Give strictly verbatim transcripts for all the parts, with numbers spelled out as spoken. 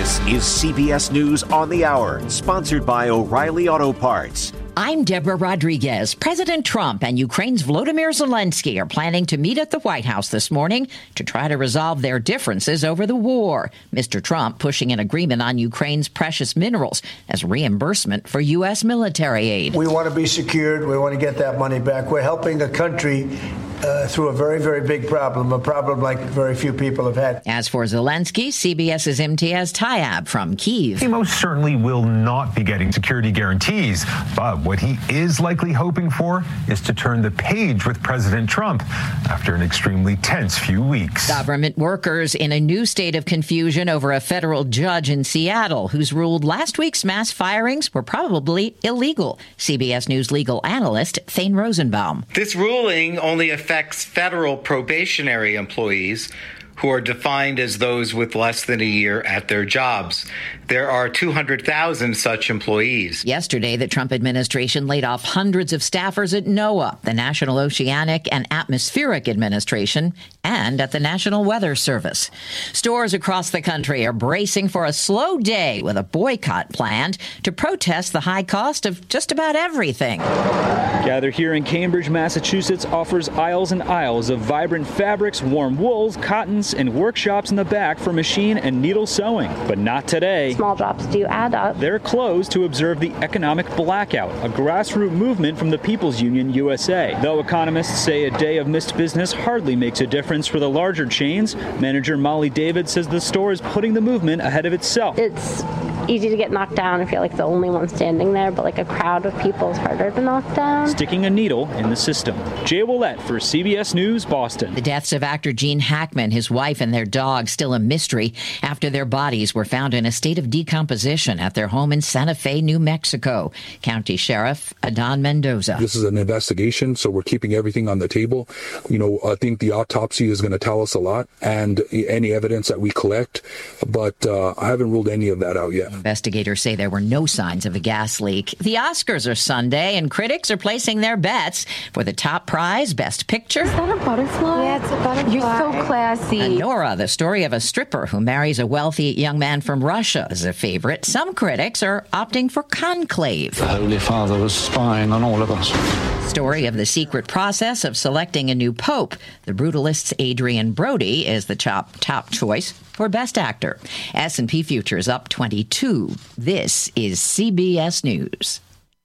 This is C B S News on the Hour, sponsored by O'Reilly Auto Parts. I'm Deborah Rodriguez. President Trump and Ukraine's Volodymyr Zelensky are planning to meet at the White House this morning to try to resolve their differences over the war. Mister Trump pushing an agreement on Ukraine's precious minerals as reimbursement for U S military aid. We want to be secured. We want to get that money back. We're helping a country uh, through a very, very big problem, a problem like very few people have had. As for Zelensky, CBS's Imtiaz Tyab from Kyiv. He most certainly will not be getting security guarantees, but what he is likely hoping for is to turn the page with President Trump after an extremely tense few weeks. Government workers in a new state of confusion over a federal judge in Seattle who's ruled last week's mass firings were probably illegal. C B S News legal analyst Thane Rosenbaum. This ruling only affects federal probationary employees who are defined as those with less than a year at their jobs. There are two hundred thousand such employees. Yesterday, the Trump administration laid off hundreds of staffers at NOAA, the National Oceanic and Atmospheric Administration, and at the National Weather Service. Stores across the country are bracing for a slow day with a boycott planned to protest the high cost of just about everything. Gather here in Cambridge, Massachusetts offers aisles and aisles of vibrant fabrics, warm wools, cottons, and workshops in the back for machine and needle sewing. But not today. Small drops do add up. They're closed to observe the economic blackout, a grassroots movement from the People's Union U S A. Though economists say a day of missed business hardly makes a difference for the larger chains, manager Molly David says the store is putting the movement ahead of itself. It's easy to get knocked down if you're like the only one standing there, but like a crowd of people is harder to knock down. Sticking a needle in the system. Jay Willett for C B S News, Boston. The deaths of actor Gene Hackman, his wife, and their dog still a mystery after their bodies were found in a state of decomposition at their home in Santa Fe, New Mexico. County Sheriff Adon Mendoza. This is an investigation, so we're keeping everything on the table. You know, I think the autopsy is going to tell us a lot and any evidence that we collect, but uh, I haven't ruled any of that out yet. Investigators say there were no signs of a gas leak. The Oscars are Sunday, and critics are placing their bets for the top prize, Best Picture. Is that a butterfly? Yeah, it's a butterfly. You're so classy. Anora, the story of a stripper who marries a wealthy young man from Russia, is a favorite. Some critics are opting for Conclave. The Holy Father was spying on all of us. Story of the secret process of selecting a new pope. The Brutalist's Adrian Brody is the top, top choice for Best Actor. S and P Futures up twenty-two. This is C B S News.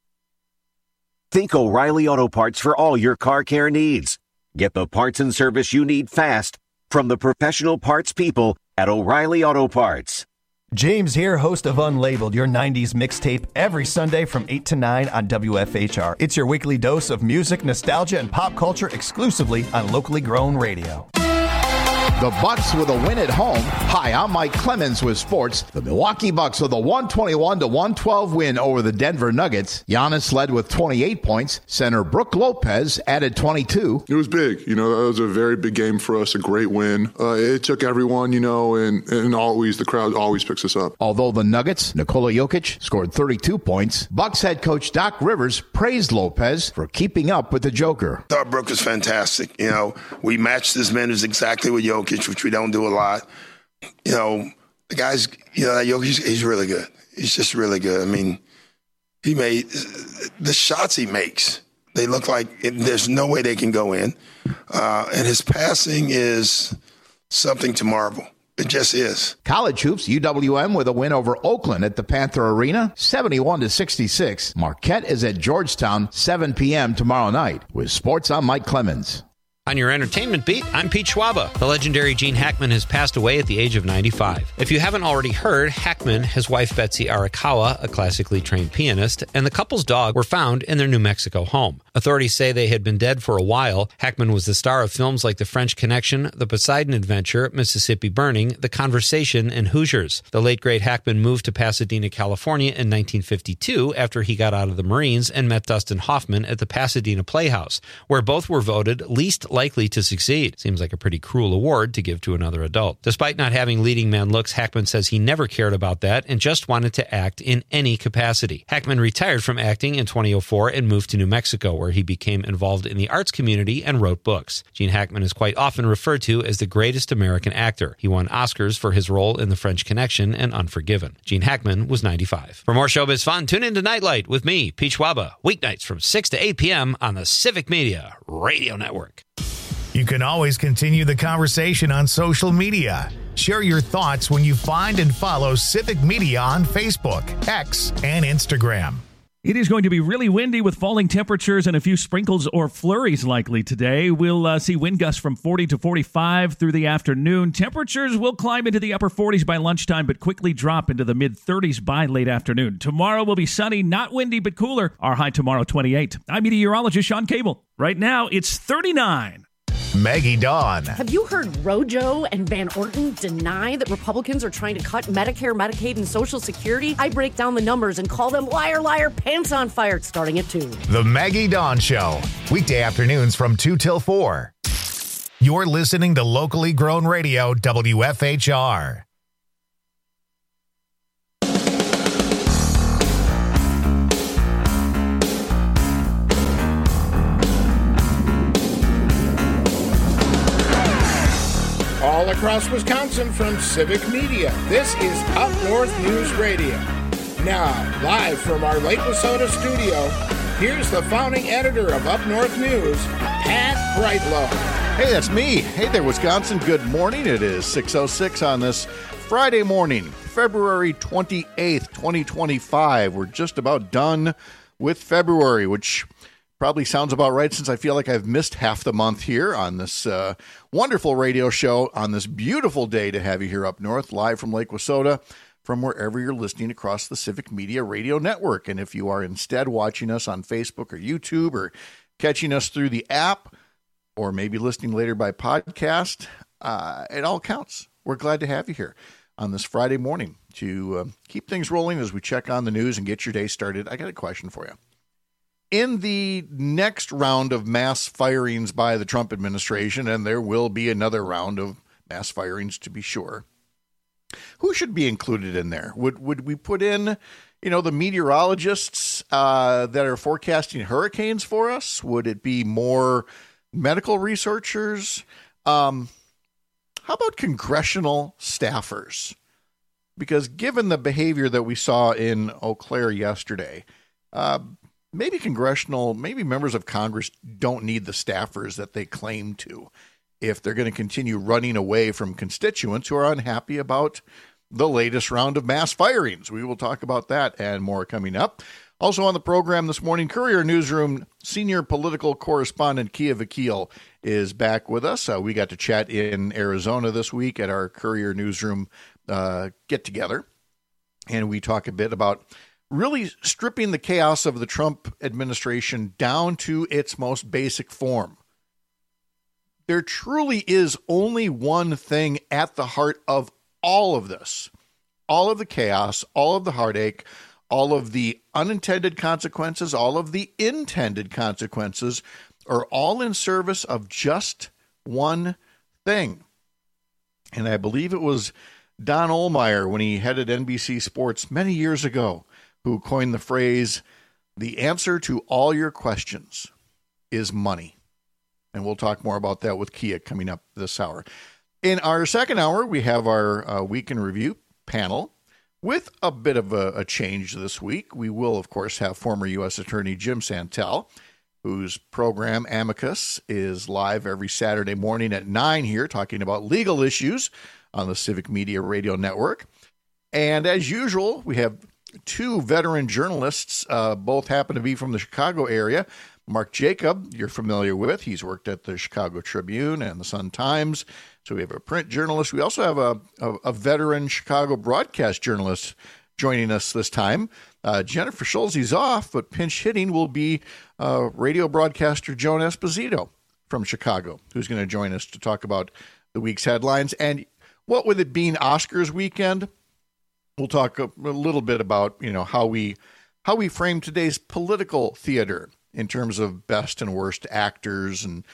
Think O'Reilly Auto Parts for all your car care needs. Get the parts and service you need fast from the professional parts people at O'Reilly Auto Parts. James here, host of Unlabeled, your nineties mixtape, every Sunday from eight to nine on W F H R. It's your weekly dose of music, nostalgia, and pop culture exclusively on locally grown radio. The Bucks with a win at home. Hi, I'm Mike Clemens with sports. The Milwaukee Bucks with a one twenty-one to one twelve win over the Denver Nuggets. Giannis led with twenty-eight points. Center Brook Lopez added twenty-two. It was big. You know, that was a very big game for us, a great win. Uh, it took everyone, you know, and, and always the crowd always picks us up. Although the Nuggets, Nikola Jokic, scored thirty-two points, Bucks head coach Doc Rivers praised Lopez for keeping up with the Joker. I thought Brook was fantastic. You know, we matched his minutes exactly with Jokic, which we don't do a lot. You know, the guy's, you know, Jokic, he's really good. He's just really good. I mean, he made the shots he makes. They look like it, there's no way they can go in. Uh, and his passing is something to marvel. It just is. College hoops, U W M with a win over Oakland at the Panther Arena, seventy-one to sixty-six. Marquette is at Georgetown, seven p.m. tomorrow night. With sports, I'm Mike Clemens. On your entertainment beat, I'm Pete Schwaba. The legendary Gene Hackman has passed away at the age of ninety-five. If you haven't already heard, Hackman, his wife Betsy Arakawa, a classically trained pianist, and the couple's dog were found in their New Mexico home. Authorities say they had been dead for a while. Hackman was the star of films like The French Connection, The Poseidon Adventure, Mississippi Burning, The Conversation, and Hoosiers. The late great Hackman moved to Pasadena, California in nineteen fifty-two after he got out of the Marines and met Dustin Hoffman at the Pasadena Playhouse, where both were voted least likely to succeed. Seems like a pretty cruel award to give to another adult. Despite not having leading man looks, Hackman says he never cared about that and just wanted to act in any capacity. Hackman retired from acting in twenty oh four and moved to New Mexico, where he became involved in the arts community and wrote books. Gene Hackman is quite often referred to as the greatest American actor. He won Oscars for his role in The French Connection and Unforgiven. Gene Hackman was ninety-five. For more showbiz fun, tune in to Nightlight with me, Pete Schwaba, weeknights from six to eight p.m. on the Civic Media Radio Network. You can always continue the conversation on social media. Share your thoughts when you find and follow Civic Media on Facebook, X, and Instagram. It is going to be really windy with falling temperatures and a few sprinkles or flurries likely today. We'll uh, see wind gusts from forty to forty-five through the afternoon. Temperatures will climb into the upper forties by lunchtime, but quickly drop into the mid-thirties by late afternoon. Tomorrow will be sunny, not windy, but cooler. Our high tomorrow, twenty-eight. I'm meteorologist Sean Cable. Right now, it's thirty-nine. Maggie Dawn. Have you heard Rojo and Van Orton deny that Republicans are trying to cut Medicare, Medicaid, and Social Security? I break down the numbers and call them liar, liar, pants on fire, starting at two. The Maggie Dawn Show. Weekday afternoons from two till four. You're listening to locally grown radio, W F H R. All across Wisconsin from Civic Media, this is Up North News Radio. Now, live from our Lake Wissota studio, here's the founding editor of Up North News, Pat Brightlow. Hey, that's me. Hey there, Wisconsin. Good morning. It is six oh six on this Friday morning, February twenty-eighth, twenty twenty-five. We're just about done with February, which probably sounds about right since I feel like I've missed half the month here on this uh, wonderful radio show on this beautiful day to have you here up north, live from Lake Wissota, from wherever you're listening across the Civic Media Radio Network. And if you are instead watching us on Facebook or YouTube or catching us through the app or maybe listening later by podcast, uh, it all counts. We're glad to have you here on this Friday morning to uh, keep things rolling as we check on the news and get your day started. I got a question for you. In the next round of mass firings by the Trump administration, and there will be another round of mass firings to be sure, who should be included in there? Would would we put in, you know, the meteorologists uh, that are forecasting hurricanes for us? Would it be more medical researchers? Um, how about congressional staffers? Because given the behavior that we saw in Eau Claire yesterday, uh, maybe congressional, maybe members of Congress don't need the staffers that they claim to if they're going to continue running away from constituents who are unhappy about the latest round of mass firings. We will talk about that and more coming up. Also on the program this morning, Courier Newsroom senior political correspondent Kia Vakil is back with us. Uh, we got to chat in Arizona this week at our Courier Newsroom uh, get-together, and we talk a bit about really stripping the chaos of the Trump administration down to its most basic form. There truly is only one thing at the heart of all of this. All of the chaos, all of the heartache, all of the unintended consequences, all of the intended consequences are all in service of just one thing. And I believe it was Don Ohlmeyer, when he headed N B C Sports many years ago, who coined the phrase, the answer to all your questions is money. And we'll talk more about that with Kia coming up this hour. In our second hour, we have our uh, Week in Review panel with a bit of a, a change this week. We will, of course, have former U S Attorney Jim Santel, whose program Amicus is live every Saturday morning at nine here, talking about legal issues on the Civic Media Radio Network. And as usual, we have two veteran journalists, uh, both happen to be from the Chicago area. Mark Jacob, you're familiar with. He's worked at the Chicago Tribune and the Sun-Times. So we have a print journalist. We also have a, a, a veteran Chicago broadcast journalist joining us this time. Uh, Jennifer Schulze's off, but pinch hitting will be uh, radio broadcaster Joan Esposito from Chicago, who's going to join us to talk about the week's headlines. And what with it being Oscars weekend, we'll talk a, a little bit about, you know, how we how we frame today's political theater in terms of best and worst actors and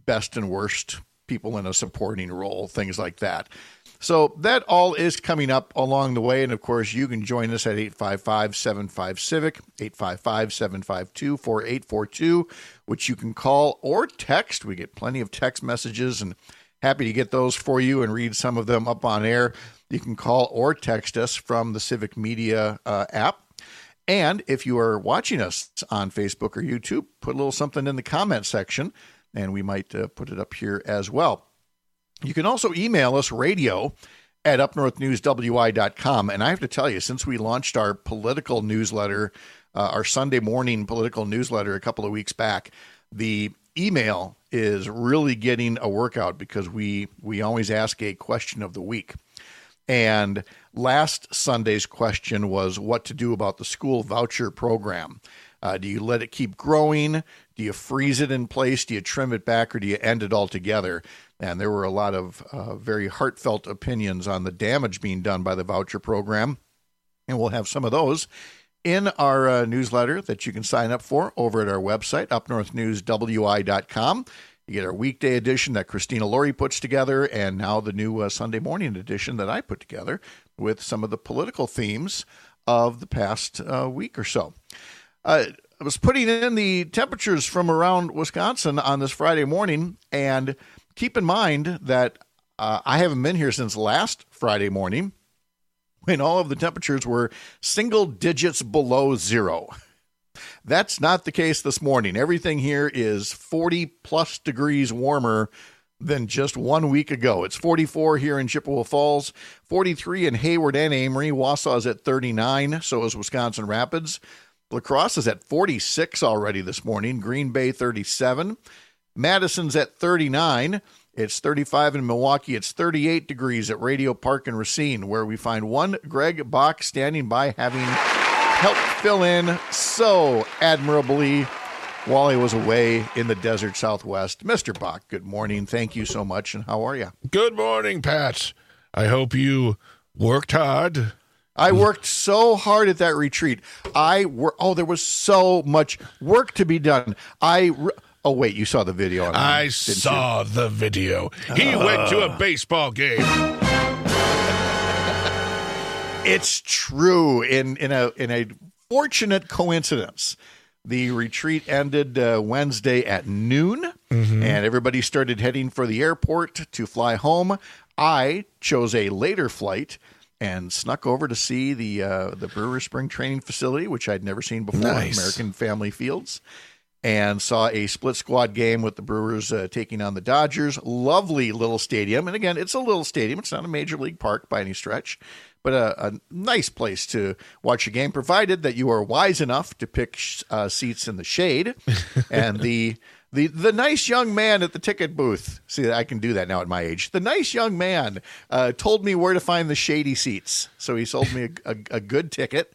best and worst people in a supporting role, things like that. So that all is coming up along the way. And, of course, you can join us at eight five five, seven five, CIVIC, eight five five, seven five two, four eight four two, which you can call or text. We get plenty of text messages and happy to get those for you and read some of them up on air. You can call or text us from the Civic Media uh, app. And if you are watching us on Facebook or YouTube, put a little something in the comment section, and we might uh, put it up here as well. You can also email us, radio at up north news w i dot com. And I have to tell you, since we launched our political newsletter, uh, our Sunday morning political newsletter a couple of weeks back, the email is really getting a workout because we, we always ask a question of the week. And last Sunday's question was what to do about the school voucher program. Uh, do you let it keep growing? Do you freeze it in place? Do you trim it back, or do you end it altogether? And there were a lot of uh, very heartfelt opinions on the damage being done by the voucher program. And we'll have some of those in our uh, newsletter that you can sign up for over at our website, up north news w i dot com. You get our weekday edition that Christina Laurie puts together, and now the new uh, Sunday morning edition that I put together with some of the political themes of the past uh, week or so. Uh, I was putting in the temperatures from around Wisconsin on this Friday morning, and keep in mind that uh, I haven't been here since last Friday morning when all of the temperatures were single digits below zero. That's not the case this morning. Everything here is forty plus degrees warmer than just one week ago. It's forty-four here in Chippewa Falls, forty-three in Hayward and Amory. Wausau is at thirty-nine, so is Wisconsin Rapids. La Crosse is at forty-six already this morning. Green Bay, thirty-seven. Madison's at thirty-nine. It's thirty-five in Milwaukee. It's thirty-eight degrees at Radio Park in Racine, where we find one Greg Bach standing by, having helped fill in so admirably while he was away in the desert Southwest. Mister Bach, good morning. Thank you so much, and how are you? Good morning, Pat. I hope you worked hard. I worked so hard at that retreat. I wor- Oh, there was so much work to be done. I... Re- Oh, wait, you saw the video. On I him, saw you? the video. He uh, went to a baseball game. It's true. In in a in a fortunate coincidence, the retreat ended uh, Wednesday at noon, mm-hmm. and everybody started heading for the airport to fly home. I chose a later flight and snuck over to see the uh, the Brewer Spring Training Facility, which I'd never seen before, nice. American Family Fields. And saw a split squad game with the Brewers uh, taking on the Dodgers. Lovely little stadium. And again, it's a little stadium. It's not a major league park by any stretch, but a, a nice place to watch a game, provided that you are wise enough to pick uh, seats in the shade. And the, the the nice young man at the ticket booth, see, I can do that now at my age. The nice young man uh, told me where to find the shady seats. So he sold me a, a, a good ticket.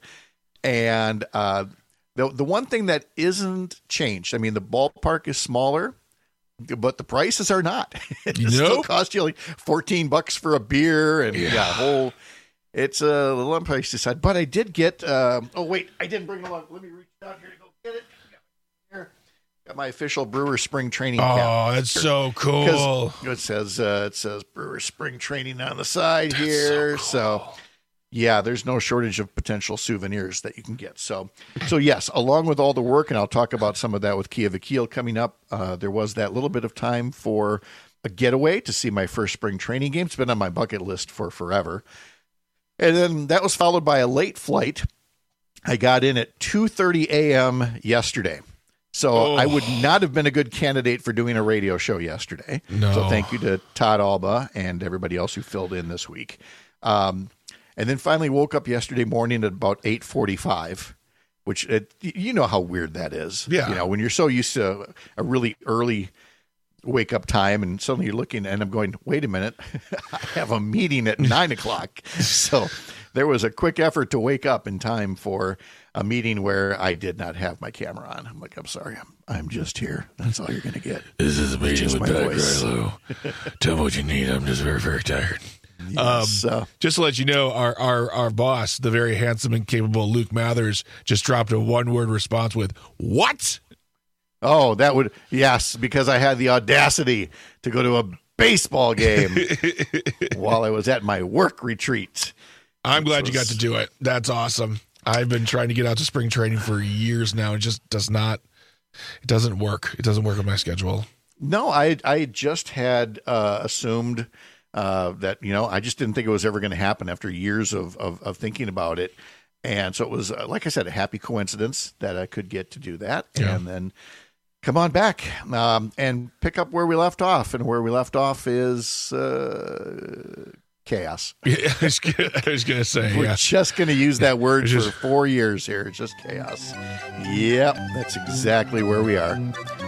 And uh The the one thing that isn't changed, I mean, the ballpark is smaller, but the prices are not. It nope. still costs you like fourteen bucks for a beer, and yeah, yeah whole. It's a little unpriced side. But I did get. Um, oh wait, I didn't bring along. Let me reach down here to go get it. Here, got my official Brewer Spring Training cap. Oh, that's here. So cool. It says uh, it says Brewer Spring Training on the side that's here. So, cool. so yeah, there's no shortage of potential souvenirs that you can get. So, so yes, along with all the work, and I'll talk about some of that with Kia Vakil coming up, uh, there was that little bit of time for a getaway to see my first spring training game. It's been on my bucket list for forever. And then that was followed by a late flight. I got in at two thirty a.m. yesterday. So oh. I would not have been a good candidate for doing a radio show yesterday. No. So thank you to Todd Alba and everybody else who filled in this week. Um, And then finally woke up yesterday morning at about eight forty-five, which it, you know how weird that is. Yeah. You know, when you're so used to a really early wake up time and suddenly you're looking and I'm going, wait a minute, I have a meeting at nine o'clock. So there was a quick effort to wake up in time for a meeting where I did not have my camera on. I'm like, I'm sorry, I'm I'm just here. That's all you're going to get. This is a meeting with Pat Grilo. Tell me what you need. I'm just very, very tired. Yes, um, uh, just to let you know, our, our our boss, the very handsome and capable Luke Mathers, just dropped a one-word response with, what? Oh, that would, yes, because I had the audacity to go to a baseball game while I was at my work retreat. I'm glad you got to do it. That's awesome. I've been trying to get out to spring training for years now. It just does not, it doesn't work. It doesn't work with my schedule. No, I I just had uh, assumed uh, that, you know, I just didn't think it was ever going to happen after years of, of, of thinking about it. And so it was, uh, like I said, a happy coincidence that I could get to do that. Yeah. And then come on back um, and pick up where we left off. And where we left off is uh, chaos. Yeah, I was going to say, We're yeah. just going to use that word just... for four years here. It's just chaos. Yep, that's exactly where we are.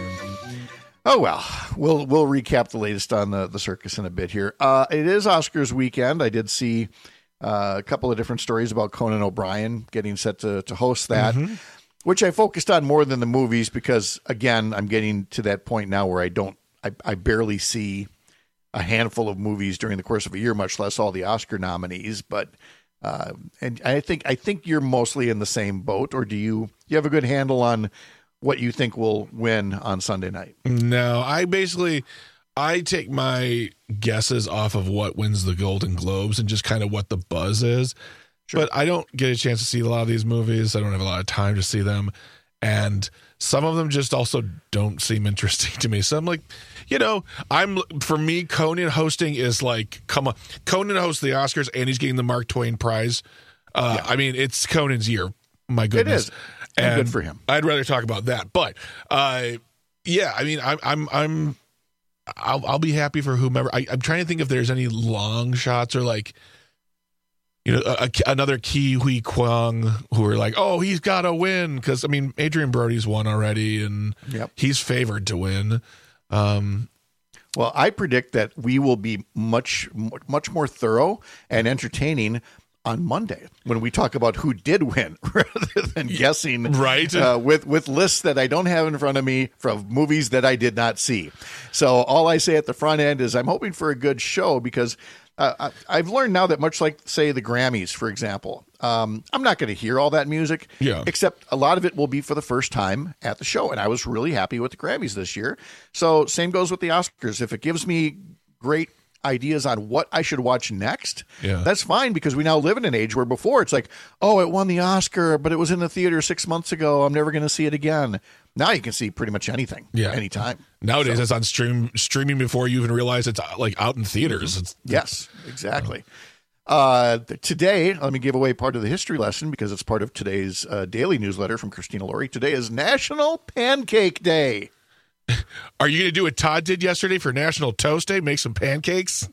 Oh, well, we'll we'll recap the latest on the, the circus in a bit here. Uh, it is Oscars weekend. I did see uh, a couple of different stories about Conan O'Brien getting set to, to host that, mm-hmm. which I focused on more than the movies because, again, I'm getting to that point now where I don't, I, I barely see a handful of movies during the course of a year, much less all the Oscar nominees. But uh, and I think I think you're mostly in the same boat, or do you you have a good handle on what you think will win on Sunday night? No, I basically, I take my guesses off of what wins the Golden Globes and just kind of what the buzz is. Sure. But I don't get a chance to see a lot of these movies. I don't have a lot of time to see them. And some of them just also don't seem interesting to me. So I'm like, you know, I'm for me, Conan hosting is like, come on. Conan hosts the Oscars and he's getting the Mark Twain Prize. Uh, yeah. I mean, it's Conan's year. My goodness. It is. And good for him. I'd rather talk about that, but uh, yeah, I mean, I'm, I'm, I'm, I'll, I'll be happy for whomever. I, I'm trying to think if there's any long shots or like, you know, a, a, another Ke Huy Quan who are like, oh, he's got to win because I mean, Adrian Brody's won already, and yep. he's favored to win. Um, well, I predict that we will be much, much more thorough and entertaining on Monday when we talk about who did win rather than guessing right uh, with, with lists that I don't have in front of me from movies that I did not see. So all I say at the front end is I'm hoping for a good show because uh, I, I've learned now that much like, say, the Grammys, for example, um, I'm not going to hear all that music, yeah. except a lot of it will be for the first time at the show. And I was really happy with the Grammys this year. So same goes with the Oscars. If it gives me great ideas on what I should watch next, yeah. that's fine because we now live in an age where before it's like, oh, it won the Oscar, but it was in the theater six months ago. I'm never going to see it again. Now you can see pretty much anything, yeah. anytime. Nowadays so. It's on stream streaming before you even realize it's like out in theaters. It's, yes, exactly. Uh, today, let me give away part of the history lesson because it's part of today's uh, daily newsletter from Christina Laurie. Today is National Pancake Day. Are you going to do what Todd did yesterday for National Toast Day? Make some pancakes?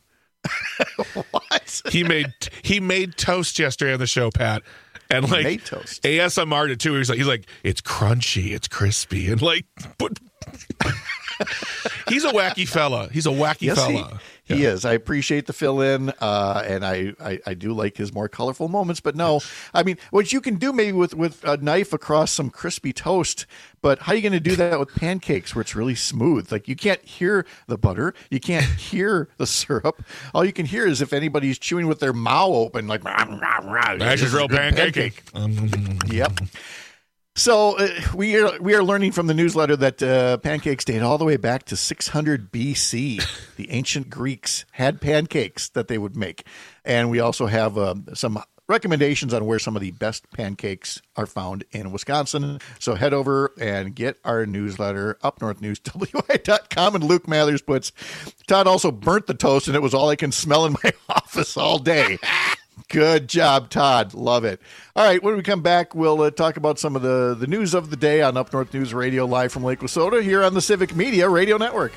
What? He made he made toast yesterday on the show, Pat. And he like made toast. A S M R'd it too. He's like he's like, it's crunchy, it's crispy. And like but he's a wacky fella. He's a wacky yes, fella. He, he yeah. is. I appreciate the fill in, uh, and I, I, I do like his more colorful moments. But no, I mean, what you can do maybe with, with a knife across some crispy toast, but how are you going to do that with pancakes where it's really smooth? Like you can't hear the butter, you can't hear the syrup. All you can hear is if anybody's chewing with their mouth open, like that's just real pancake. pancake. Yep. So uh, we are we are learning from the newsletter that uh, pancakes date all the way back to six hundred B C. The ancient Greeks had pancakes that they would make, and we also have uh, some recommendations on where some of the best pancakes are found in Wisconsin. So head over and get our newsletter, Up North News W I dot com. And Luke Mathers puts, Todd also burnt the toast, and it was all I can smell in my office all day. Good job, Todd. Love it. All right, when we come back, we'll uh, talk about some of the, the news of the day on Up North News Radio, live from Lake Wissota, here on the Civic Media Radio Network.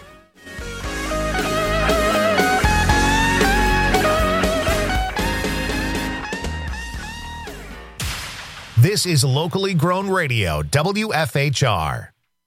This is locally grown radio, W F H R.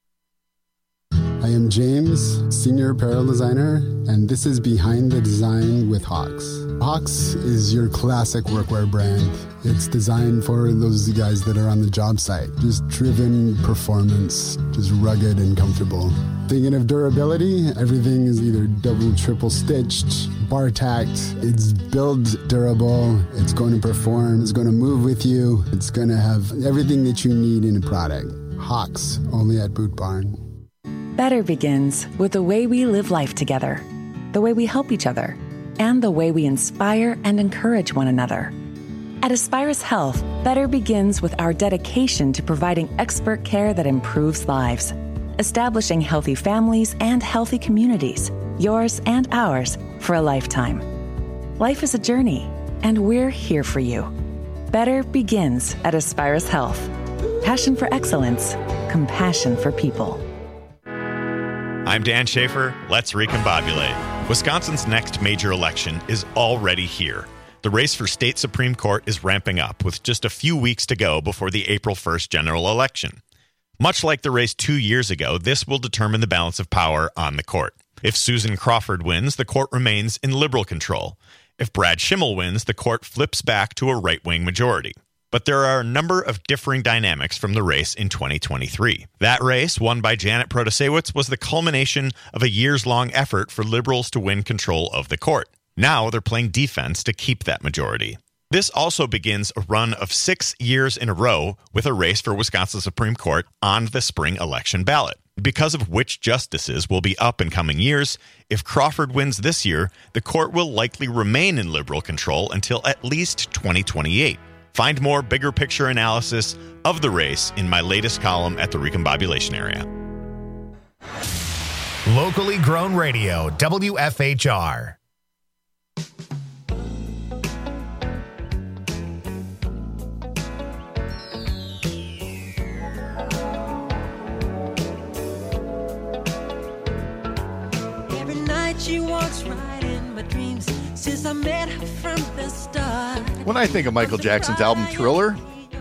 I am James, Senior Apparel Designer, and this is Behind the Design with Hawks. Hawks is your classic workwear brand. It's designed for those guys that are on the job site. Just driven performance, just rugged and comfortable. Thinking of durability, everything is either double, triple stitched, bar tacked. It's build durable, it's going to perform, it's going to move with you, it's going to have everything that you need in a product. Hawks, only at Boot Barn. Better begins with the way we live life together, the way we help each other, and the way we inspire and encourage one another. At Aspirus Health, better begins with our dedication to providing expert care that improves lives, establishing healthy families and healthy communities, yours and ours, for a lifetime. Life is a journey, and we're here for you. Better begins at Aspirus Health. Passion for excellence, compassion for people. I'm Dan Schaefer. Let's recombobulate. Wisconsin's next major election is already here. The race for state Supreme Court is ramping up with just a few weeks to go before the April first general election. Much like the race two years ago, this will determine the balance of power on the court. If Susan Crawford wins, the court remains in liberal control. If Brad Schimmel wins, the court flips back to a right-wing majority. But there are a number of differing dynamics from the race in twenty twenty-three. That race, won by Janet Protasewicz, was the culmination of a years-long effort for liberals to win control of the court. Now they're playing defense to keep that majority. This also begins a run of six years in a row with a race for Wisconsin Supreme Court on the spring election ballot. Because of which justices will be up in coming years, if Crawford wins this year, the court will likely remain in liberal control until at least twenty twenty-eight. Find more bigger picture analysis of the race in my latest column at the Recombobulation Area. Locally grown radio, W F H R. Every night she walks right in my dreams since I met her from the start. When I think of Michael Jackson's album Thriller,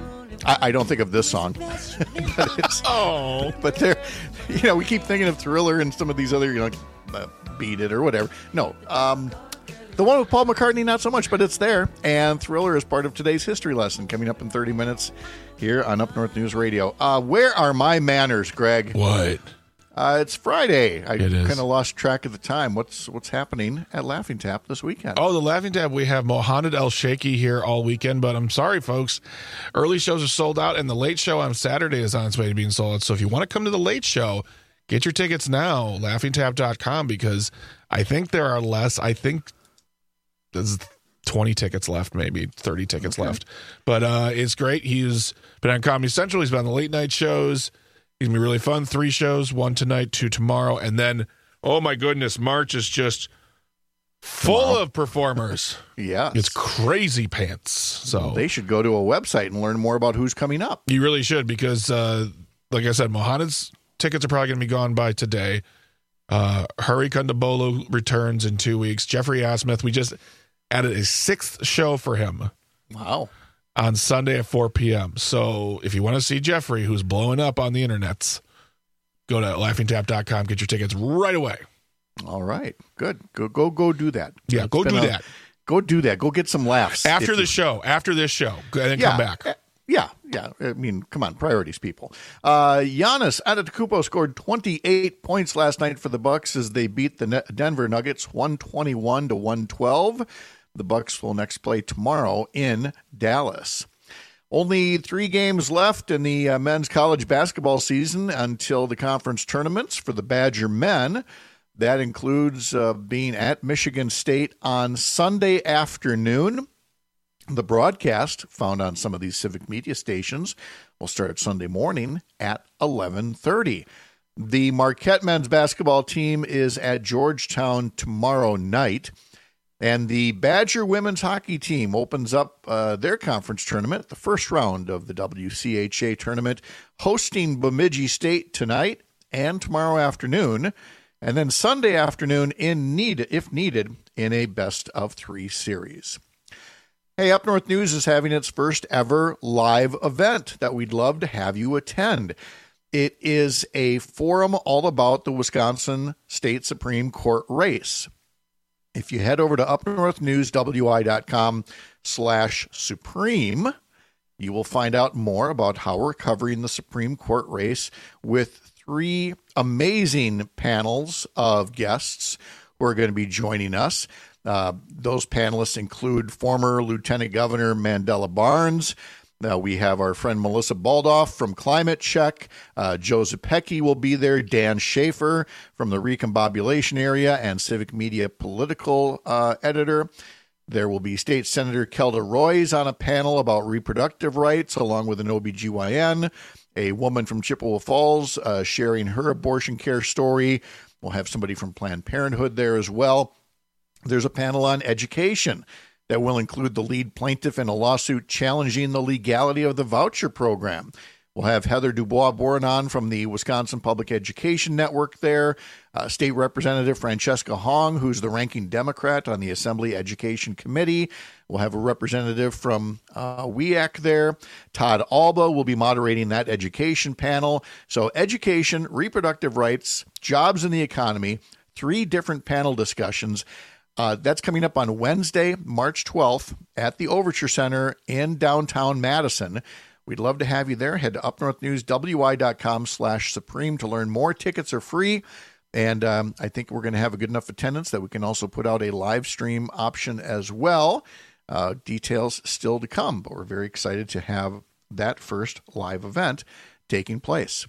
I, I don't think of this song. but it's, oh, but there, you know, we keep thinking of Thriller and some of these other, you know, uh, Beat It or whatever. No, um, the one with Paul McCartney, not so much, but it's there. And Thriller is part of today's history lesson coming up in thirty minutes here on Up North News Radio. Uh, where are my manners, Greg? What? Uh, it's Friday. I It is. kind of lost track of the time. What's what's happening at Laughing Tap this weekend? Oh, the Laughing Tap, we have Mohamed El Sheikhy here all weekend, but I'm sorry, folks. Early shows are sold out, and the late show on Saturday is on its way to being sold out. So if you want to come to the late show, get your tickets now, laughing tap dot com, because I think there are less. I think there's twenty tickets left, maybe thirty tickets okay. left. But uh, it's great. He's been on Comedy Central. He's been on the late night shows. It's going to be really fun. Three shows, one tonight, two tomorrow. And then, oh my goodness, March is just full tomorrow. of performers. Yeah. It's crazy pants. So they should go to a website and learn more about who's coming up. You really should, because, uh, like I said, Mohaned's tickets are probably going to be gone by today. Uh, Hari Kondabolu returns in two weeks. Jeffrey Asmuth, we just added a sixth show for him. Wow. On Sunday at four p.m. So if you want to see Jeffrey, who's blowing up on the internets, go to laughing tap dot com, get your tickets right away. All right. Good. Go go go do that. Yeah, it's go do a, that. Go do that. Go get some laughs. After the you, show. After this show. And then yeah, come back. Uh, yeah, yeah. I mean, come on, priorities, people. Uh, Giannis Antetokounmpo scored twenty-eight points last night for the Bucks as they beat the Denver Nuggets one twenty-one to one twelve. The Bucks will next play tomorrow in Dallas. Only three games left in the uh, men's college basketball season until the conference tournaments for the Badger men. That includes uh, being at Michigan State on Sunday afternoon. The broadcast, found on some of these civic media stations, will start Sunday morning at eleven thirty. The Marquette men's basketball team is at Georgetown tomorrow night. And the Badger women's hockey team opens up uh, their conference tournament, the first round of the W C H A tournament, hosting Bemidji State tonight and tomorrow afternoon, and then Sunday afternoon, in need, if needed, in a best-of-three series. Hey, Up North News is having its first ever live event that we'd love to have you attend. It is a forum all about the Wisconsin State Supreme Court race. If you head over to upnorthnewswi.com slash supreme, you will find out more about how we're covering the Supreme Court race with three amazing panels of guests who are going to be joining us. Uh, those panelists include former Lieutenant Governor Mandela Barnes, Uh, we have our friend Melissa Baldoff from Climate Check. Uh, Joe Zepecki will be there. Dan Schaefer from the Recombobulation Area and Civic Media political uh, editor. There will be State Senator Kelda Roys on a panel about reproductive rights, along with an O B G Y N. A woman from Chippewa Falls uh, sharing her abortion care story. We'll have somebody from Planned Parenthood there as well. There's a panel on education that will include the lead plaintiff in a lawsuit challenging the legality of the voucher program. We'll have Heather Dubois-Bournon from the Wisconsin Public Education Network there, uh, State Representative Francesca Hong, who's the ranking Democrat on the Assembly Education Committee. We'll have a representative from uh, W E A C there. Todd Alba will be moderating that education panel. So education, reproductive rights, jobs in the economy, three different panel discussions. Uh, that's coming up on Wednesday, March twelfth at the Overture Center in downtown Madison. We'd love to have you there. Head to upnorthnewswi.com slash Supreme to learn more. Tickets are free. And um, I think we're going to have a good enough attendance that we can also put out a live stream option as well. Uh, details still to come, but we're very excited to have that first live event taking place.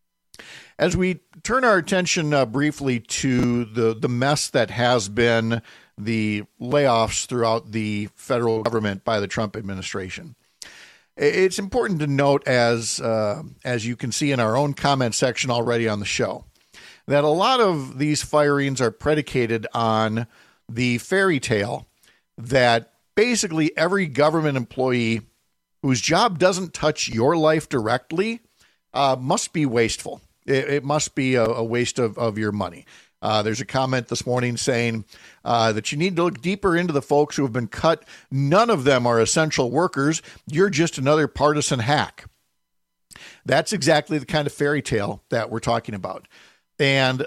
As we turn our attention uh, briefly to the, the mess that has been the layoffs throughout the federal government by the Trump administration, it's important to note, as uh, as you can see in our own comment section already on the show, that a lot of these firings are predicated on the fairy tale that basically every government employee whose job doesn't touch your life directly uh, must be wasteful. It, it must be a, a waste of, of your money. Uh, there's a comment this morning saying uh, that you need to look deeper into the folks who have been cut. None of them are essential workers. You're just another partisan hack. That's exactly the kind of fairy tale that we're talking about. And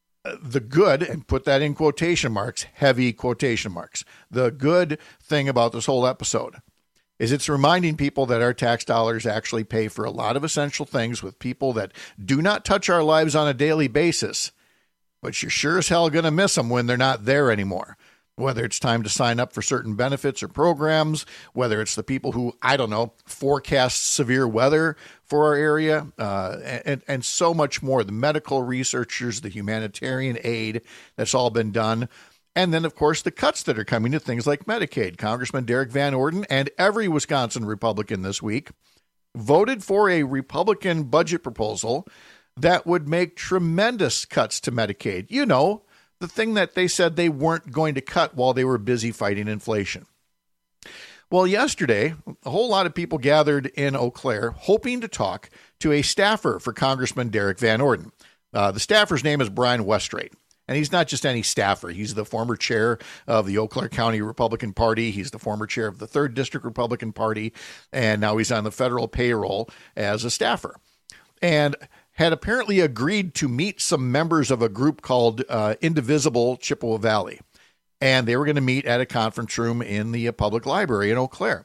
the good, and put that in quotation marks, heavy quotation marks, the good thing about this whole episode is it's reminding people that our tax dollars actually pay for a lot of essential things with people that do not touch our lives on a daily basis, but you're sure as hell going to miss them when they're not there anymore. Whether it's time to sign up for certain benefits or programs, whether it's the people who, I don't know, forecast severe weather for our area, uh, and, and so much more. The medical researchers, the humanitarian aid that's all been done. And then, of course, the cuts that are coming to things like Medicaid. Congressman Derek Van Orden and every Wisconsin Republican this week voted for a Republican budget proposal that would make tremendous cuts to Medicaid. You know, the thing that they said they weren't going to cut while they were busy fighting inflation. Well, yesterday, a whole lot of people gathered in Eau Claire hoping to talk to a staffer for Congressman Derek Van Orden. Uh, the staffer's name is Brian Westrate. And he's not just any staffer. He's the former chair of the Eau Claire County Republican Party. He's the former chair of the third District Republican Party. And now he's on the federal payroll as a staffer. And had apparently agreed to meet some members of a group called uh, Indivisible Chippewa Valley. And they were going to meet at a conference room in the uh, public library in Eau Claire.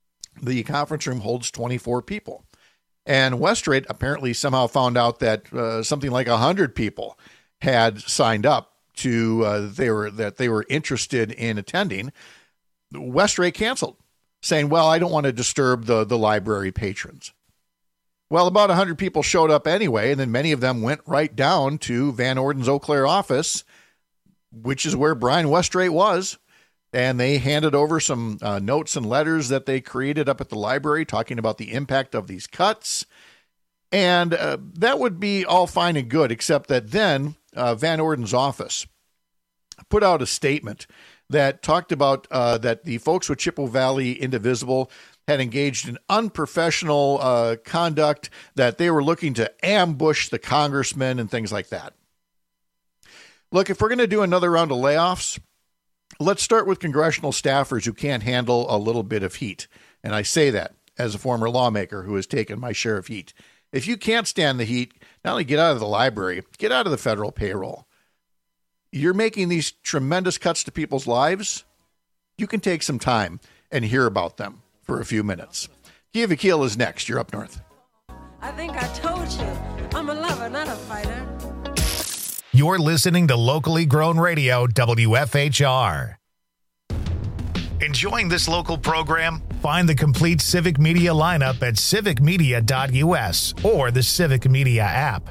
The conference room holds twenty-four people. And Westrate apparently somehow found out that uh, something like one hundred people had signed up to uh, they were that they were interested in attending. Westrate canceled, saying, well, I don't want to disturb the, the library patrons. Well, about one hundred people showed up anyway, and then many of them went right down to Van Orden's Eau Claire office, which is where Brian Westrate was, and they handed over some uh, notes and letters that they created up at the library talking about the impact of these cuts. And uh, that would be all fine and good, except that then uh, Van Orden's office put out a statement that talked about uh, that the folks with Chippewa Valley Indivisible had engaged in unprofessional uh, conduct, that they were looking to ambush the congressman and things like that. Look, if we're going to do another round of layoffs, let's start with congressional staffers who can't handle a little bit of heat. And I say that as a former lawmaker who has taken my share of heat. If you can't stand the heat, not only get out of the library, get out of the federal payroll. You're making these tremendous cuts to people's lives. You can take some time and hear about them for a few minutes. Kia Vakil is next. You're up north. I think I told you, I'm a lover, not a fighter. You're listening to locally grown radio, W F H R. Enjoying this local program? Find the complete Civic Media lineup at civic media dot u s or the Civic Media app.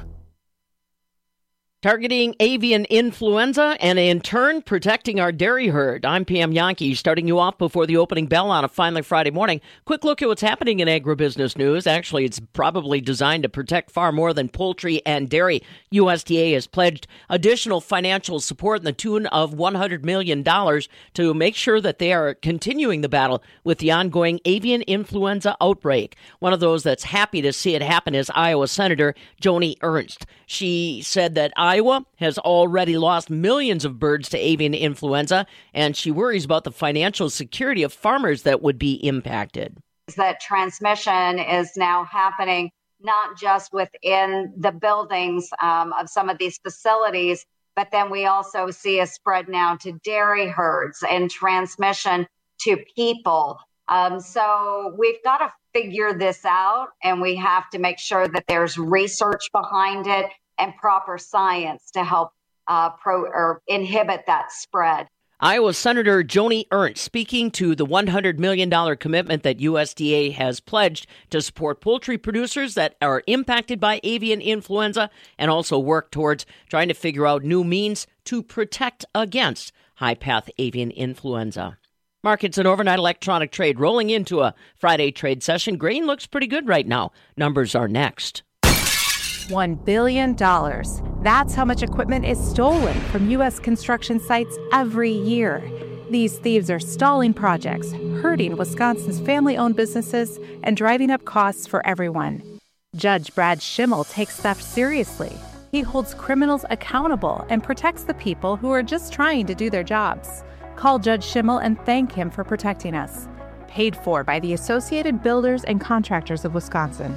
Targeting avian influenza and in turn protecting our dairy herd. I'm Pam Yankee, starting you off before the opening bell on a finally Friday morning. Quick look at what's happening in agribusiness news. Actually, it's probably designed to protect far more than poultry and dairy. U S D A has pledged additional financial support in the tune of one hundred million dollars to make sure that they are continuing the battle with the ongoing avian influenza outbreak. One of those that's happy to see it happen is Iowa Senator Joni Ernst. She said that Iowa has already lost millions of birds to avian influenza, and she worries about the financial security of farmers that would be impacted. That transmission is now happening not just within the buildings um, of some of these facilities, but then we also see a spread now to dairy herds and transmission to people. Um, so we've got to figure this out, and we have to make sure that there's research behind it and proper science to help uh, pro or inhibit that spread. Iowa Senator Joni Ernst speaking to the one hundred million dollars commitment that U S D A has pledged to support poultry producers that are impacted by avian influenza and also work towards trying to figure out new means to protect against high-path avian influenza. Markets and overnight electronic trade rolling into a Friday trade session. Grain looks pretty good right now. Numbers are next. One billion dollars. That's how much equipment is stolen from U S construction sites every year. These thieves are stalling projects, hurting Wisconsin's family-owned businesses, and driving up costs for everyone. Judge Brad Schimmel takes theft seriously. He holds criminals accountable and protects the people who are just trying to do their jobs. Call Judge Schimmel and thank him for protecting us. Paid for by the Associated Builders and Contractors of Wisconsin.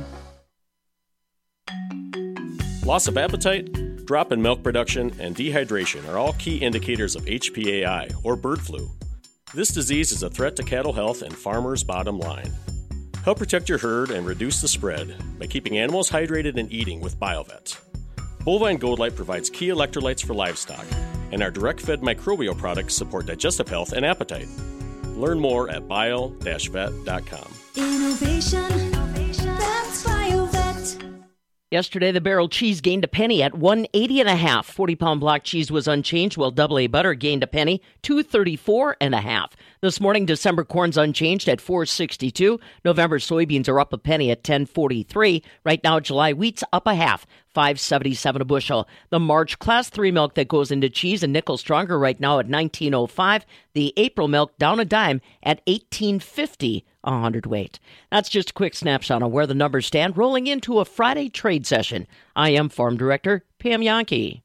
Loss of appetite, drop in milk production, and dehydration are all key indicators of H P A I, or bird flu. This disease is a threat to cattle health and farmers' bottom line. Help protect your herd and reduce the spread by keeping animals hydrated and eating with BioVet. Bovine Gold Light provides key electrolytes for livestock, and our direct-fed microbial products support digestive health and appetite. Learn more at bio dash vet dot com. Innovation, that's BioVet. Yesterday, the barrel cheese gained a penny at one eighty and a half. forty-pound block cheese was unchanged, while double A butter gained a penny, two thirty-four and a half. This morning, December corn's unchanged at four sixty-two. November soybeans are up a penny at ten forty-three. Right now, July wheat's up a half, five seventy-seven a bushel. The March class three milk that goes into cheese and nickel stronger right now at nineteen oh five. The April milk down a dime at eighteen fifty a hundredweight. That's just a quick snapshot on where the numbers stand rolling into a Friday trade session. I am Farm Director Pam Yankee.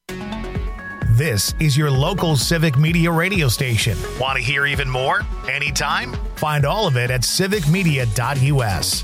This is your local Civic Media radio station. Want to hear even more? Anytime? Find all of it at civic media dot u s.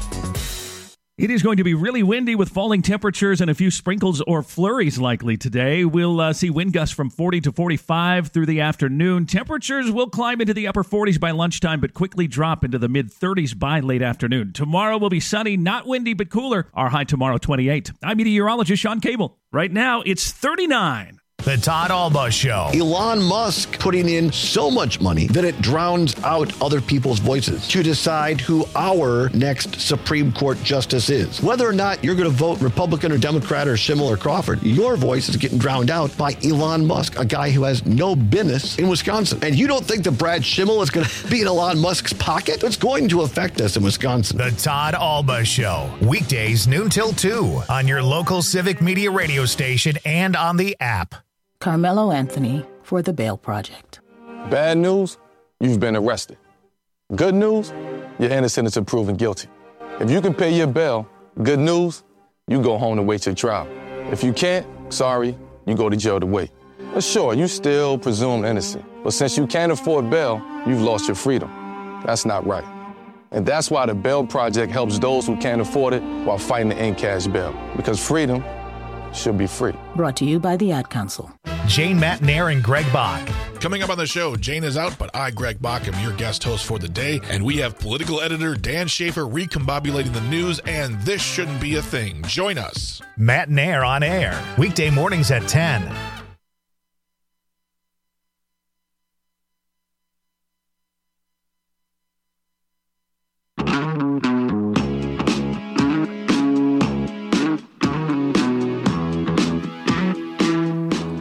It is going to be really windy with falling temperatures and a few sprinkles or flurries likely today. We'll uh, see wind gusts from forty to forty-five through the afternoon. Temperatures will climb into the upper forties by lunchtime, but quickly drop into the mid-thirties by late afternoon. Tomorrow will be sunny, not windy, but cooler. Our high tomorrow, twenty-eight. I'm meteorologist Sean Cable. Right now, it's thirty-nine. The Todd Alba Show. Elon Musk putting in so much money that it drowns out other people's voices to decide who our next Supreme Court justice is. Whether or not you're going to vote Republican or Democrat or Schimmel or Crawford, your voice is getting drowned out by Elon Musk, a guy who has no business in Wisconsin. And you don't think that Brad Schimmel is going to be in Elon Musk's pocket? It's going to affect us in Wisconsin. The Todd Alba Show. Weekdays noon till two on your local Civic Media radio station and on the app. Carmelo Anthony for the Bail Project. Bad news, you've been arrested. Good news, you're innocent until proven guilty. If you can pay your bail, good news, you go home to wait your trial. If you can't, sorry, you go to jail to wait. But sure, you still presumed innocent. But since you can't afford bail, you've lost your freedom. That's not right. And that's why the Bail Project helps those who can't afford it while fighting to end cash bail. Because freedom should be free. Brought to you by the Ad Council. Jane Matnair and Greg Bach. Coming up on the show, Jane is out, but I, Greg Bach, am your guest host for the day. And we have political editor Dan Schaefer recombobulating the news, and this shouldn't be a thing. Join us. Matnair on air, weekday mornings at ten.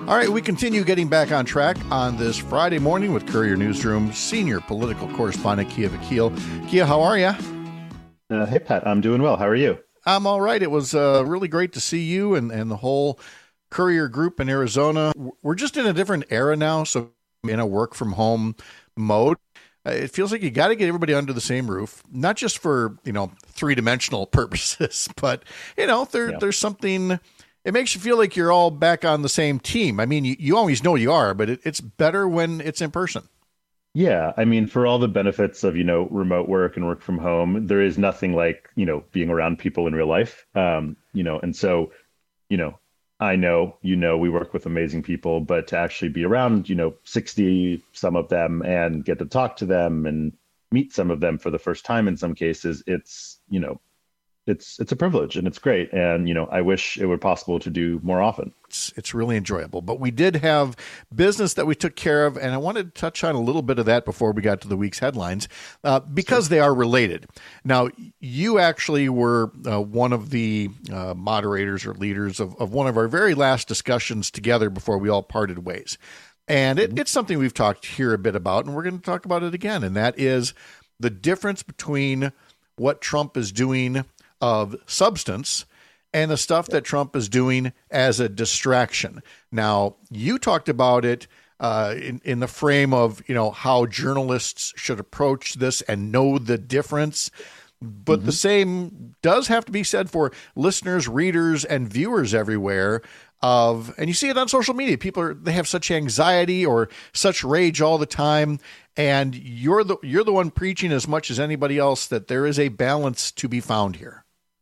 All right, we continue getting back on track on this Friday morning with Courier Newsroom senior political correspondent Kia Vakil. Kia, how are you? Uh, hey, Pat. I'm doing well. How are you? I'm all right. It was uh, really great to see you and, and the whole Courier group in Arizona. We're just in a different era now, so in a work from home mode. It feels like you got to get everybody under the same roof, not just for, you know, three-dimensional purposes, but, you know, there, yeah. there's something, it makes you feel like you're all back on the same team. I mean, you, you always know you are, but it, it's better when it's in person. Yeah. I mean, for all the benefits of, you know, remote work and work from home, there is nothing like, you know, being around people in real life, um, you know, and so, you know, I know, you know, we work with amazing people, but to actually be around, you know, sixty, some of them, and get to talk to them and meet some of them for the first time in some cases, it's, you know, it's it's a privilege and it's great. And, you know, I wish it were possible to do more often. It's, it's really enjoyable. But we did have business that we took care of, and I wanted to touch on a little bit of that before we got to the week's headlines, uh, because they are related. Now, you actually were uh, one of the uh, moderators or leaders of, of one of our very last discussions together before we all parted ways. And it, it's something we've talked here a bit about, and we're going to talk about it again, and that is the difference between what Trump is doing of substance and the stuff that Trump is doing as a distraction. Now, you talked about it uh, in, in the frame of, you know, how journalists should approach this and know the difference. But mm-hmm. the same does have to be said for listeners, readers, and viewers everywhere. Of, and you see it on social media. People are, they have such anxiety or such rage all the time. And you're the, you're the one preaching as much as anybody else that there is a balance to be found here.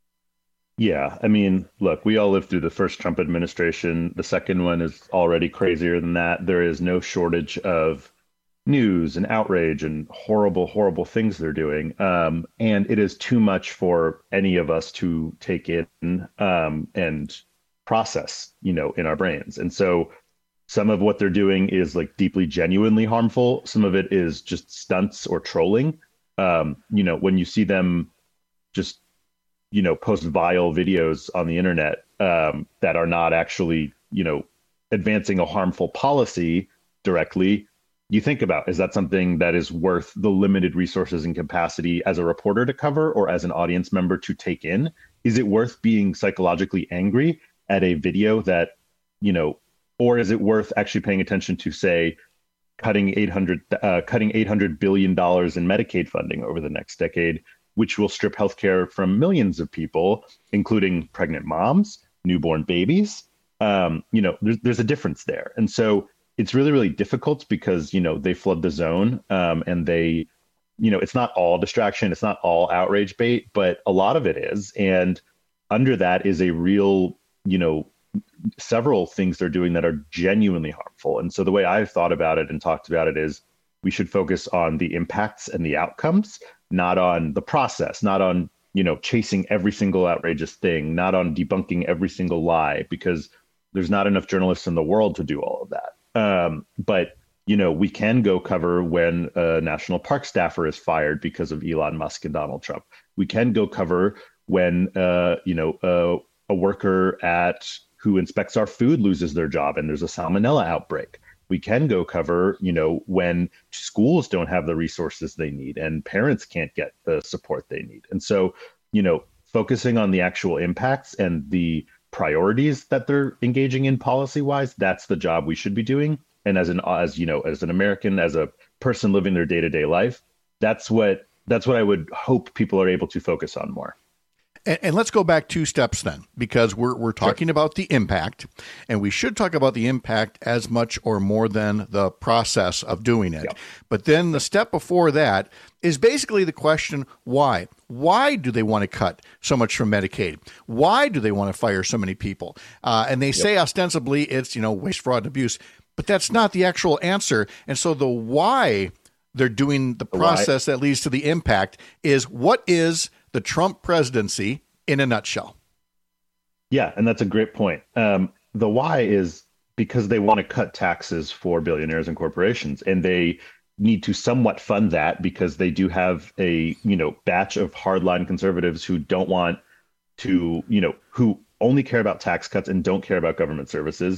Yeah, I mean, look, we all lived through the first Trump administration. The second one is already crazier than that. There is no shortage of news and outrage and horrible, horrible things they're doing. Um, and it is too much for any of us to take in um, and process, you know, in our brains. And so some of what they're doing is like deeply, genuinely harmful. Some of it is just stunts or trolling. Um, you know, when you see them just you know, post vile videos on the internet um, that are not actually, you know, advancing a harmful policy directly, you think about, is that something that is worth the limited resources and capacity as a reporter to cover or as an audience member to take in? Is it worth being psychologically angry at a video that, you know, or is it worth actually paying attention to, say, cutting eight hundred, uh, cutting eight hundred billion dollars in Medicaid funding over the next decade, which will strip healthcare from millions of people, including pregnant moms, newborn babies. Um, you know, there's, there's a difference there. And so it's really, really difficult because, you know, they flood the zone um, and they, you know, it's not all distraction. It's not all outrage bait, but a lot of it is. And under that is a real, you know, several things they're doing that are genuinely harmful. And so the way I've thought about it and talked about it is we should focus on the impacts and the outcomes, not on the process, not on, you know, chasing every single outrageous thing, not on debunking every single lie, because there's not enough journalists in the world to do all of that. Um, but, you know, we can go cover when a national park staffer is fired because of Elon Musk and Donald Trump. We can go cover when, uh, you know, uh, a worker at who inspects our food loses their job and there's a salmonella outbreak. We can go cover, you know, when schools don't have the resources they need and parents can't get the support they need. And so, you know, focusing on the actual impacts and the priorities that they're engaging in policy-wise, that's the job we should be doing. And as an, as you know, as an American, as a person living their day-to-day life, that's what that's what I would hope people are able to focus on more. And, and let's go back two steps then, because we're we're talking sure. about the impact, and we should talk about the impact as much or more than the process of doing it. Yeah. But then the step before that is basically the question, why? Why do they want to cut so much from Medicaid? Why do they want to fire so many people? Uh, and they yep. say ostensibly it's, you know, waste, fraud, and abuse, but that's not the actual answer. And so the why they're doing the process that leads to the impact is, what is the Trump presidency in a nutshell? Yeah, and that's a great point. Um, the why is because they want to cut taxes for billionaires and corporations, and they need to somewhat fund that because they do have a, you know, batch of hardline conservatives who don't want to, you know, who only care about tax cuts and don't care about government services.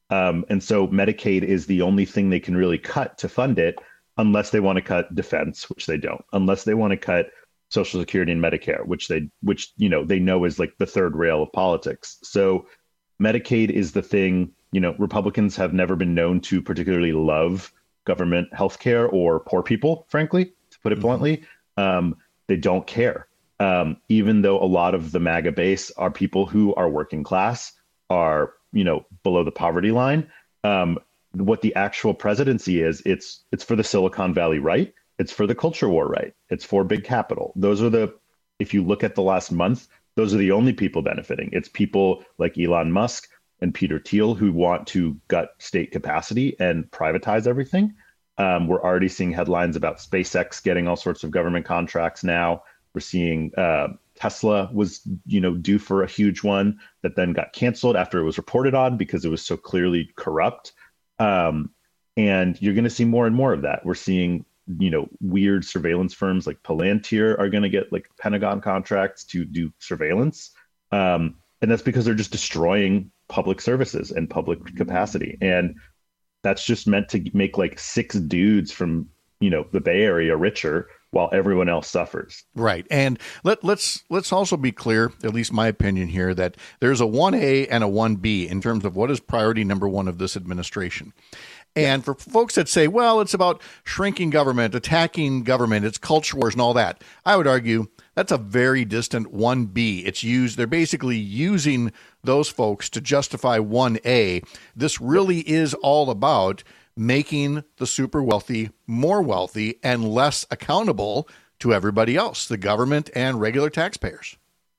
Um, and so Medicaid is the only thing they can really cut to fund it, unless they want to cut defense, which they don't, unless they want to cut Social Security and Medicare, which they, which, you know, they know is like the third rail of politics. So Medicaid is the thing, you know, Republicans have never been known to particularly love government healthcare or poor people, frankly, to put it mm-hmm. bluntly. Um, they don't care. Um, even though a lot of the MAGA base are people who are working class, are, you know, below the poverty line. Um, what the actual presidency is, it's it's for the Silicon Valley right. It's for the culture war right. It's for big capital. Those are the, if you look at the last month, those are the only people benefiting. It's people like Elon Musk and Peter Thiel who want to gut state capacity and privatize everything. Um, we're already seeing headlines about SpaceX getting all sorts of government contracts now. We're seeing uh, Tesla was, you know, due for a huge one that then got canceled after it was reported on because it was so clearly corrupt. Um, and you're going to see more and more of that. We're seeing, you know, weird surveillance firms like Palantir are going to get like Pentagon contracts to do surveillance. Um, and that's because they're just destroying public services and public capacity. And that's just meant to make like six dudes from, you know, the Bay Area richer while everyone else suffers. Right. And let, let's let's also be clear, at least my opinion here, that there's a one A and a one B in terms of what is priority number one of this administration. And for folks that say, well, it's about shrinking government, attacking government, it's culture wars and all that, I would argue that's a very distant one B. It's used, they're basically using those folks to justify one A. This really is all about making the super wealthy more wealthy and less accountable to everybody else, the government and regular taxpayers.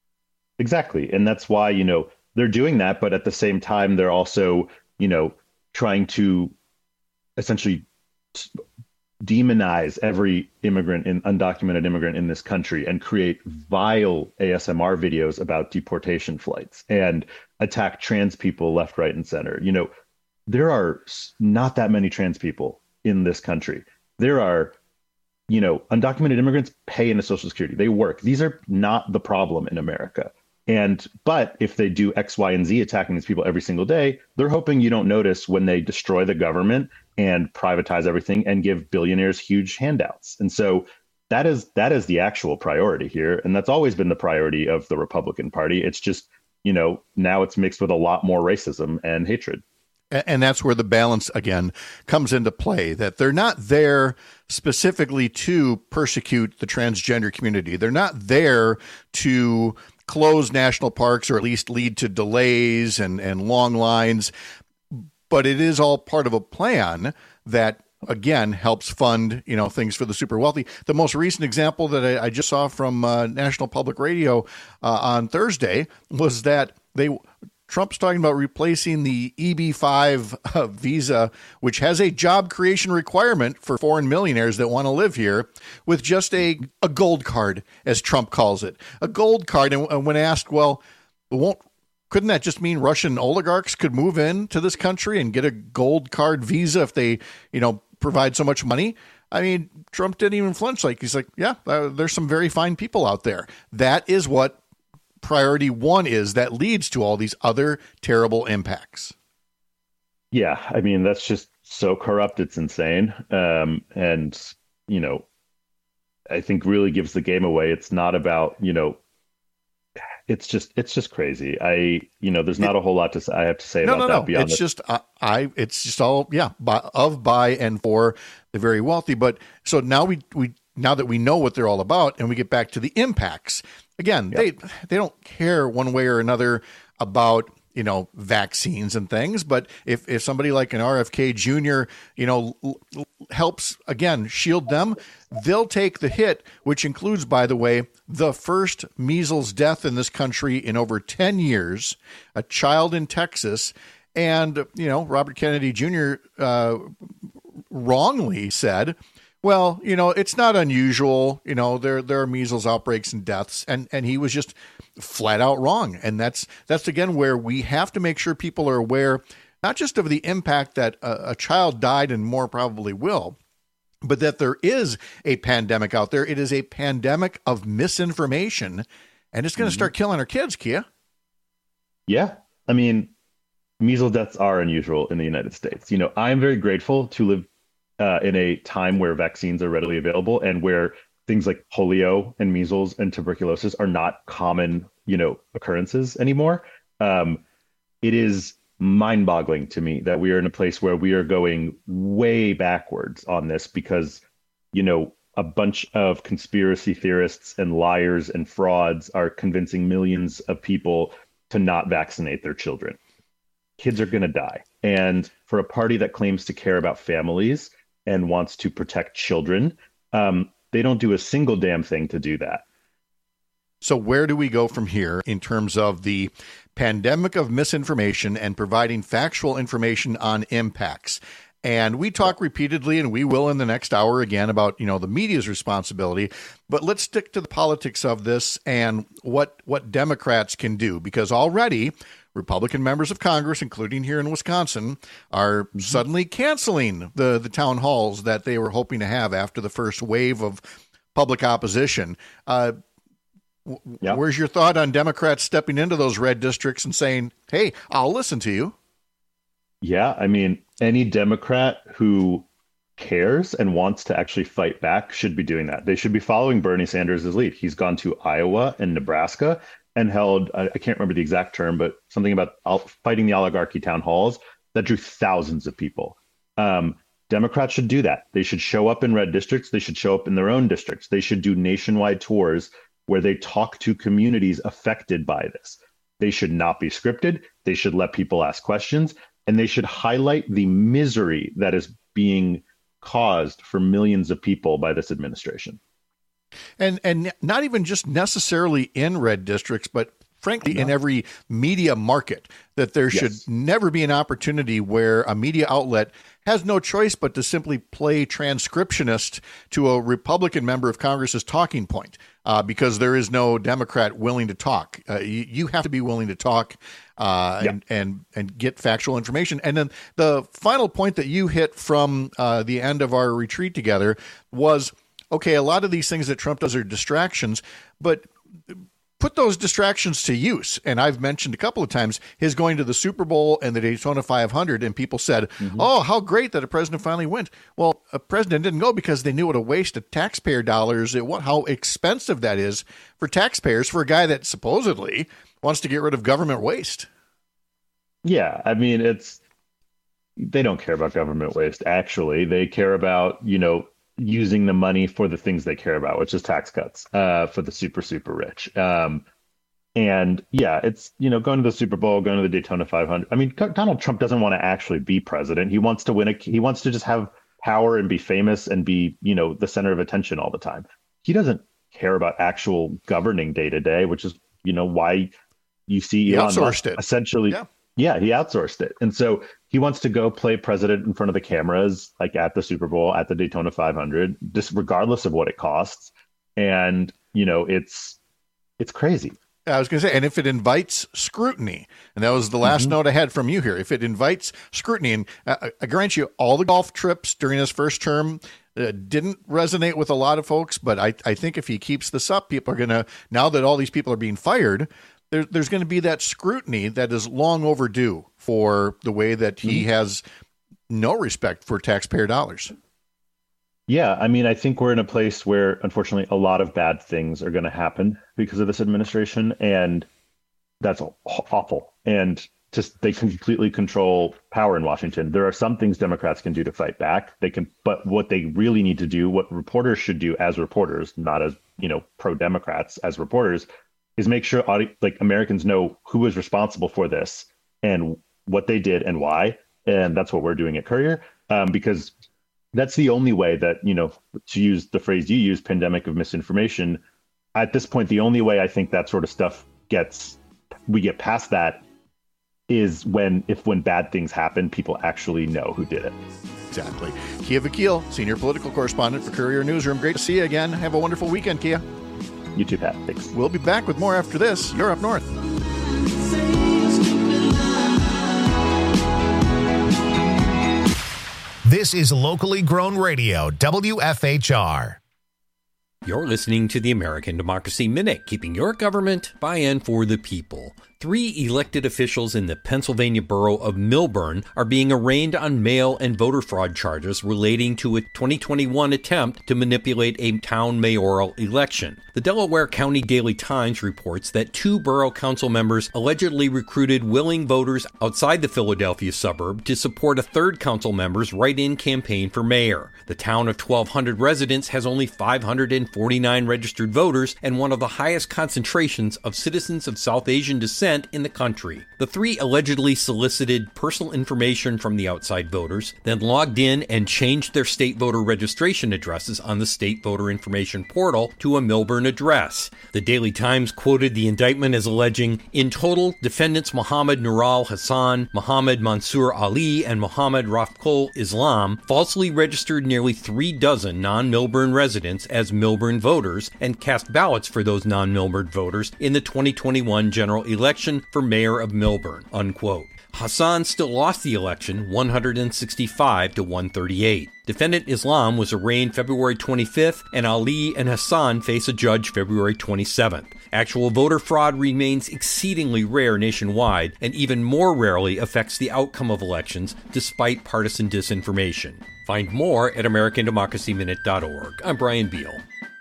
Exactly. And that's why, you know, they're doing that. But at the same time, they're also, you know, trying to essentially demonize every immigrant and undocumented immigrant in this country and create vile A S M R videos about deportation flights and attack trans people left, right, and center. You know, there are not that many trans people in this country. There are, you know, undocumented immigrants pay into Social Security. They work. These are not the problem in America. And but if they do X, Y, and Z attacking these people every single day, they're hoping you don't notice when they destroy the government and privatize everything and give billionaires huge handouts. And so that is that is the actual priority here. And that's always been the priority of the Republican Party. It's just, you know, now it's mixed with a lot more racism and hatred. And that's where the balance, again, comes into play, that they're not there specifically to persecute the transgender community. They're not there to close national parks or at least lead to delays and, and long lines. But it is all part of a plan that, again, helps fund, you know, things for the super wealthy. The most recent example that I, I just saw from uh, National Public Radio uh, on Thursday was that they Trump's talking about replacing the E B five uh, visa, which has a job creation requirement for foreign millionaires that want to live here, with just a, a gold card, as Trump calls it. A gold card. And, and when asked, well, won't couldn't that just mean Russian oligarchs could move in to this country and get a gold card visa if they, you know, provide so much money? I mean, Trump didn't even flinch. Like, he's like, yeah, uh, there's some very fine people out there. That is what priority one is that leads to all these other terrible impacts. Yeah, I mean, that's just so corrupt. It's insane. Um, and, you know, I think really gives the game away. It's not about, you know, it's just it's just crazy. I, you know, there's not a whole lot to say, I have to say no, about no, that. no. Beyond it's this. just uh, I. It's just all yeah, by, of, by, and for the very wealthy. But so now we we now that we know what they're all about, and we get back to the impacts. Again, yep. they they don't care one way or another about, you know, vaccines and things. But if, if somebody like an R F K Junior, you know, l- l- helps, again, shield them, they'll take the hit, which includes, by the way, the first measles death in this country in over ten years, a child in Texas. And, you know, Robert Kennedy Junior uh, wrongly said, well, you know, it's not unusual. You know, there there are measles outbreaks and deaths, and, and he was just flat out wrong. And that's that's again where we have to make sure people are aware, not just of the impact that a, a child died and more probably will, but that there is a pandemic out there. It is a pandemic of misinformation, and it's going to mm-hmm. start killing our kids, Kia. Yeah, I mean, measles deaths are unusual in the United States. You know, I'm very grateful to live uh, in a time where vaccines are readily available and where things like polio and measles and tuberculosis are not common, you know, occurrences anymore. Um, it is mind-boggling to me that we are in a place where we are going way backwards on this because, you know, a bunch of conspiracy theorists and liars and frauds are convincing millions of people to not vaccinate their children. Kids are going to die. And for a party that claims to care about families and wants to protect children, um, they don't do a single damn thing to do that. So where do we go from here in terms of the pandemic of misinformation and providing factual information on impacts? And we talk repeatedly, and we will in the next hour again, about, you know, the media's responsibility. But let's stick to the politics of this and what what Democrats can do, because already Republican members of Congress, including here in Wisconsin, are mm-hmm. suddenly canceling the, the town halls that they were hoping to have after the first wave of public opposition. Uh, w- yep. Where's your thought on Democrats stepping into those red districts and saying, hey, I'll listen to you? Yeah, I mean, any Democrat who cares and wants to actually fight back should be doing that. They should be following Bernie Sanders' lead. He's gone to Iowa and Nebraska and held, I can't remember the exact term, but something about fighting the oligarchy town halls that drew thousands of people. Um, Democrats should do that. They should show up in red districts. They should show up in their own districts. They should do nationwide tours where they talk to communities affected by this. They should not be scripted. They should let people ask questions, and they should highlight the misery that is being caused for millions of people by this administration. And and not even just necessarily in red districts, but frankly, no. in every media market, that there should yes. never be an opportunity where a media outlet has no choice but to simply play transcriptionist to a Republican member of Congress's talking point, uh, because there is no Democrat willing to talk. Uh, you, you have to be willing to talk uh, yep. and, and and get factual information. And then the final point that you hit from uh, the end of our retreat together was, okay, a lot of these things that Trump does are distractions, but put those distractions to use. And I've mentioned a couple of times his going to the Super Bowl and the Daytona five hundred, and people said, mm-hmm. oh, how great that a president finally went. Well, a president didn't go because they knew what a waste of taxpayer dollars, it, what, how expensive that is for taxpayers for a guy that supposedly wants to get rid of government waste. Yeah, I mean, it's they don't care about government waste, actually. They care about, you know, using the money for the things they care about, which is tax cuts uh, for the super, super rich. Um, and yeah, it's, you know, going to the Super Bowl, going to the Daytona five hundred. I mean, Donald Trump doesn't want to actually be president. He wants to win a, he wants to just have power and be famous and be, you know, the center of attention all the time. He doesn't care about actual governing day to day, which is, you know, why you see he Elon outsourced Musk it. essentially. Yeah. Yeah, he outsourced it. And so he wants to go play president in front of the cameras, like at the Super Bowl, at the Daytona five hundred, just regardless of what it costs. And, you know, it's it's crazy. I was going to say, and if it invites scrutiny, and that was the last mm-hmm. note I had from you here, if it invites scrutiny, and uh, I grant you all the golf trips during his first term uh, didn't resonate with a lot of folks, but I, I think if he keeps this up, people are going to, now that all these people are being fired, There, there's going to be that scrutiny that is long overdue for the way that he mm-hmm. has no respect for taxpayer dollars. Yeah, I mean, I think we're in a place where, unfortunately, a lot of bad things are going to happen because of this administration, and that's awful. And just they completely control power in Washington. There are some things Democrats can do to fight back. They can, but what they really need to do, what reporters should do as reporters, not as, you know, pro-Democrats, as reporters, is make sure like Americans know who is responsible for this and what they did and why. And that's what we're doing at Courier, um, because that's the only way that, you know, to use the phrase you use, pandemic of misinformation. At this point, the only way I think that sort of stuff gets, we get past that is when, if when bad things happen, people actually know who did it. Exactly. Kia Vakil, senior political correspondent for Courier Newsroom. Great to see you again. Have a wonderful weekend, Kia. You too, Pat. Thanks. We'll be back with more after this. You're up north. This is locally grown radio, W F H R. You're listening to the American Democracy Minute, keeping your government by and for the people. Three elected officials in the Pennsylvania borough of Millburn are being arraigned on mail and voter fraud charges relating to a twenty twenty-one attempt to manipulate a town mayoral election. The Delaware County Daily Times reports that two borough council members allegedly recruited willing voters outside the Philadelphia suburb to support a third council member's write-in campaign for mayor. The town of twelve hundred residents has only five hundred forty-nine registered voters and one of the highest concentrations of citizens of South Asian descent in the country. The three allegedly solicited personal information from the outside voters, then logged in and changed their state voter registration addresses on the state voter information portal to a Millburn address. The Daily Times quoted the indictment as alleging, in total, defendants Mohammed Nural Hassan, Mohammed Mansour Ali, and Mohammed Rafkol Islam falsely registered nearly three dozen non-Millburn residents as Millburn voters and cast ballots for those non-Millburn voters in the twenty twenty-one general election for mayor of Millburn, unquote. Hassan still lost the election one hundred sixty-five to one thirty-eight. Defendant Islam was arraigned February twenty-fifth, and Ali and Hassan face a judge February twenty-seventh. Actual voter fraud remains exceedingly rare nationwide and even more rarely affects the outcome of elections despite partisan disinformation. Find more at American Democracy Minute dot org. I'm Brian Beal.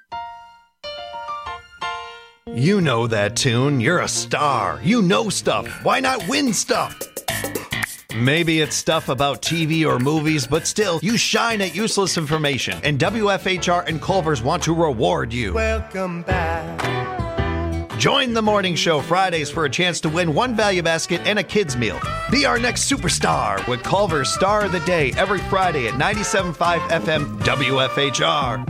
You know that tune. You're a star. You know stuff. Why not win stuff? Maybe it's stuff about T V or movies, but still, you shine at useless information, and W F H R and Culver's want to reward you. Welcome back. Join the morning show Fridays for a chance to win one value basket and a kid's meal. Be our next superstar with Culver's Star of the Day every Friday at ninety-seven point five F M W F H R.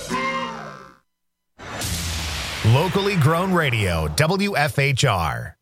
Locally grown radio, W F H R.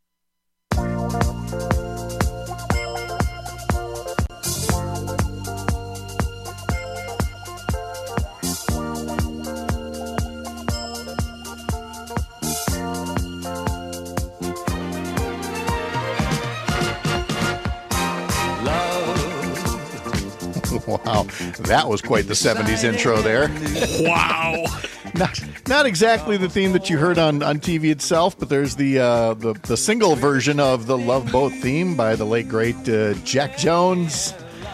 Wow, that was quite the seventies intro there. Wow. Not, not exactly the theme that you heard on, on T V itself, but there's the, uh, the the single version of the Love Boat theme by the late, great uh, Jack Jones.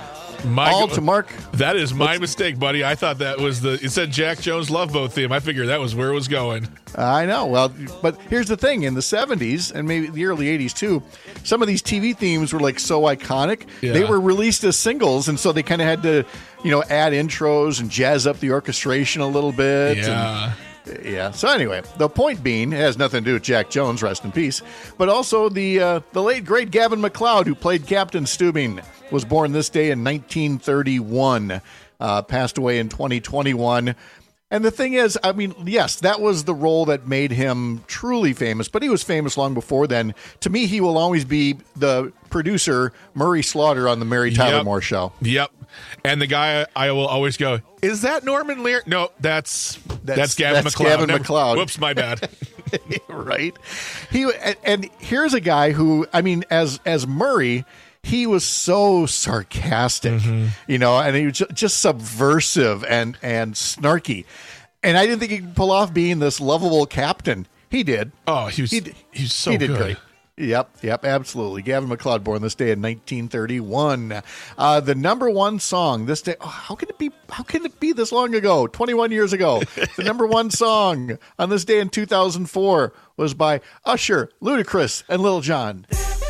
My All go- to Mark. That is my mistake, buddy. I thought that was the, it said Jack Jones Love Boat theme. I figured that was where it was going. I know. Well, but here's the thing. In the seventies and maybe the early eighties too, some of these T V themes were like so iconic. Yeah. They were released as singles, and so they kind of had to, you know, add intros and jazz up the orchestration a little bit. Yeah. And, yeah. So anyway, the point being, it has nothing to do with Jack Jones, rest in peace, but also the uh, the late, great Gavin MacLeod, who played Captain Stubing, was born this day in nineteen thirty-one, uh, passed away in twenty twenty-one. And the thing is, I mean, yes, that was the role that made him truly famous, but he was famous long before then. To me, he will always be the producer, Murray Slaughter, on the Mary Tyler Yep. Moore Show. Yep. And the guy I will always go, is that Norman Lear? No, that's that's, That's- Gavin that's MacLeod. Gavin Never- MacLeod. Whoops, my bad. Right? He and, and here's a guy who, I mean, as as Murray, he was so sarcastic, you know, and he was ju- just subversive and and snarky. And I didn't think he could pull off being this lovable captain. He did. Oh, he was he, d- he was so he did good. great. Yep, yep, absolutely. Gavin MacLeod, born this day in nineteen thirty-one. Uh, the number one song this day. Oh, how can it be? How can it be this long ago? twenty-one years ago. The number one song on this day in two thousand four was by Usher, Ludacris, and Lil Jon.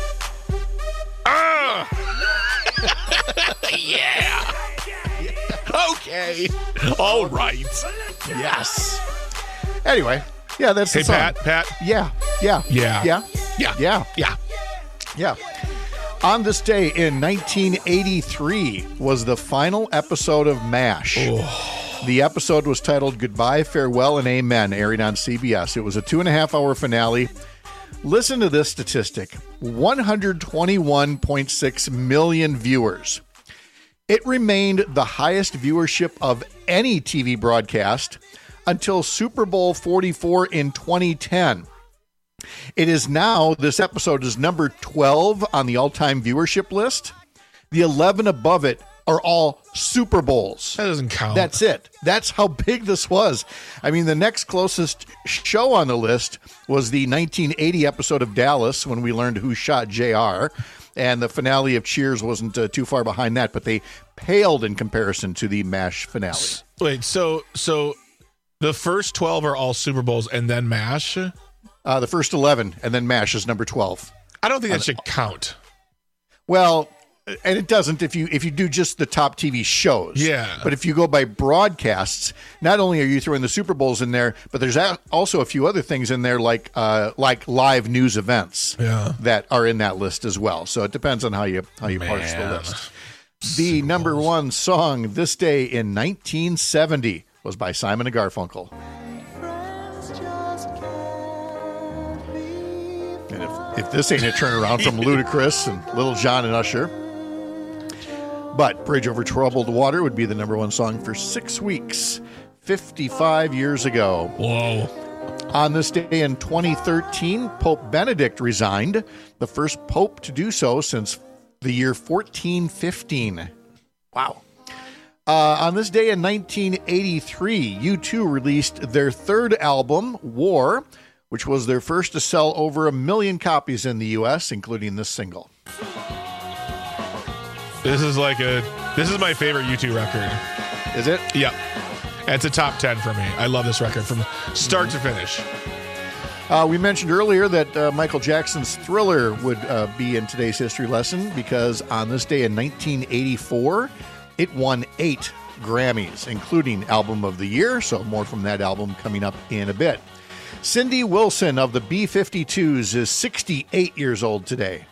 Yeah. Okay. All right. Yes. Anyway, yeah, that's the Hey, song. Pat, Pat. Yeah, yeah, Yeah. yeah, Yeah. yeah, Yeah. yeah. On this day in nineteen eighty-three was the final episode of MASH. The episode was titled Goodbye, Farewell, and Amen, airing on C B S. It was a two and a half hour finale. Listen to this statistic: one hundred twenty-one point six million viewers. It remained the highest viewership of any T V broadcast until Super Bowl forty-four in twenty ten. It is now, this episode is number twelve on the all-time viewership list. The eleven above it are all Super Bowls. That doesn't count. That's it. That's how big this was. I mean, the next closest show on the list was the nineteen eighty episode of Dallas when we learned who shot J R. And the finale of Cheers wasn't uh, too far behind that, but they paled in comparison to the MASH finale. Wait, so so the first twelve are all Super Bowls and then MASH? Uh, the first eleven, and then MASH is number twelve. I don't think that should count. Well, and it doesn't if you if you do just the top T V shows. Yeah. But if you go by broadcasts, not only are you throwing the Super Bowls in there, but there's also a few other things in there like uh, like live news events yeah. that are in that list as well. So it depends on how you how you parse the list. The Super number Bowls. one song this day in nineteen seventy was by Simon and Garfunkel. And if, if this ain't a turnaround from Ludacris and Little John and Usher. But Bridge Over Troubled Water would be the number one song for six weeks, fifty-five years ago. Whoa. On this day in twenty thirteen, Pope Benedict resigned, the first pope to do so since the year fourteen fifteen. Wow. Uh, on this day in nineteen eighty-three, U two released their third album, War, which was their first to sell over a million copies in the U S, including this single. This is like a, this is my favorite U two record. Is it? Yep. It's a top ten for me. I love this record from start to finish. Uh, we mentioned earlier that uh, Michael Jackson's Thriller would uh, be in today's history lesson because on this day in nineteen eighty-four, it won eight Grammys, including Album of the Year. So more from that album coming up in a bit. Cindy Wilson of the B fifty-twos is sixty-eight years old today.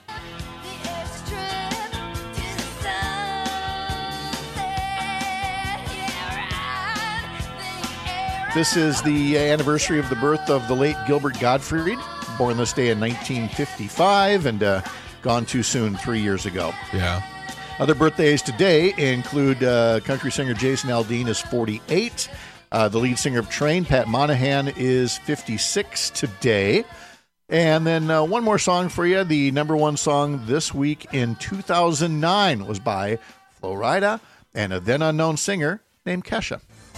This is the anniversary of the birth of the late Gilbert Gottfried, born this day in nineteen fifty-five and uh, gone too soon three years ago. Yeah. Other birthdays today include uh, country singer Jason Aldean is forty-eight. Uh, the lead singer of Train, Pat Monahan, is fifty-six today. And then uh, one more song for you. The number one song this week in two thousand nine was by Flo Rida and a then unknown singer named Kesha.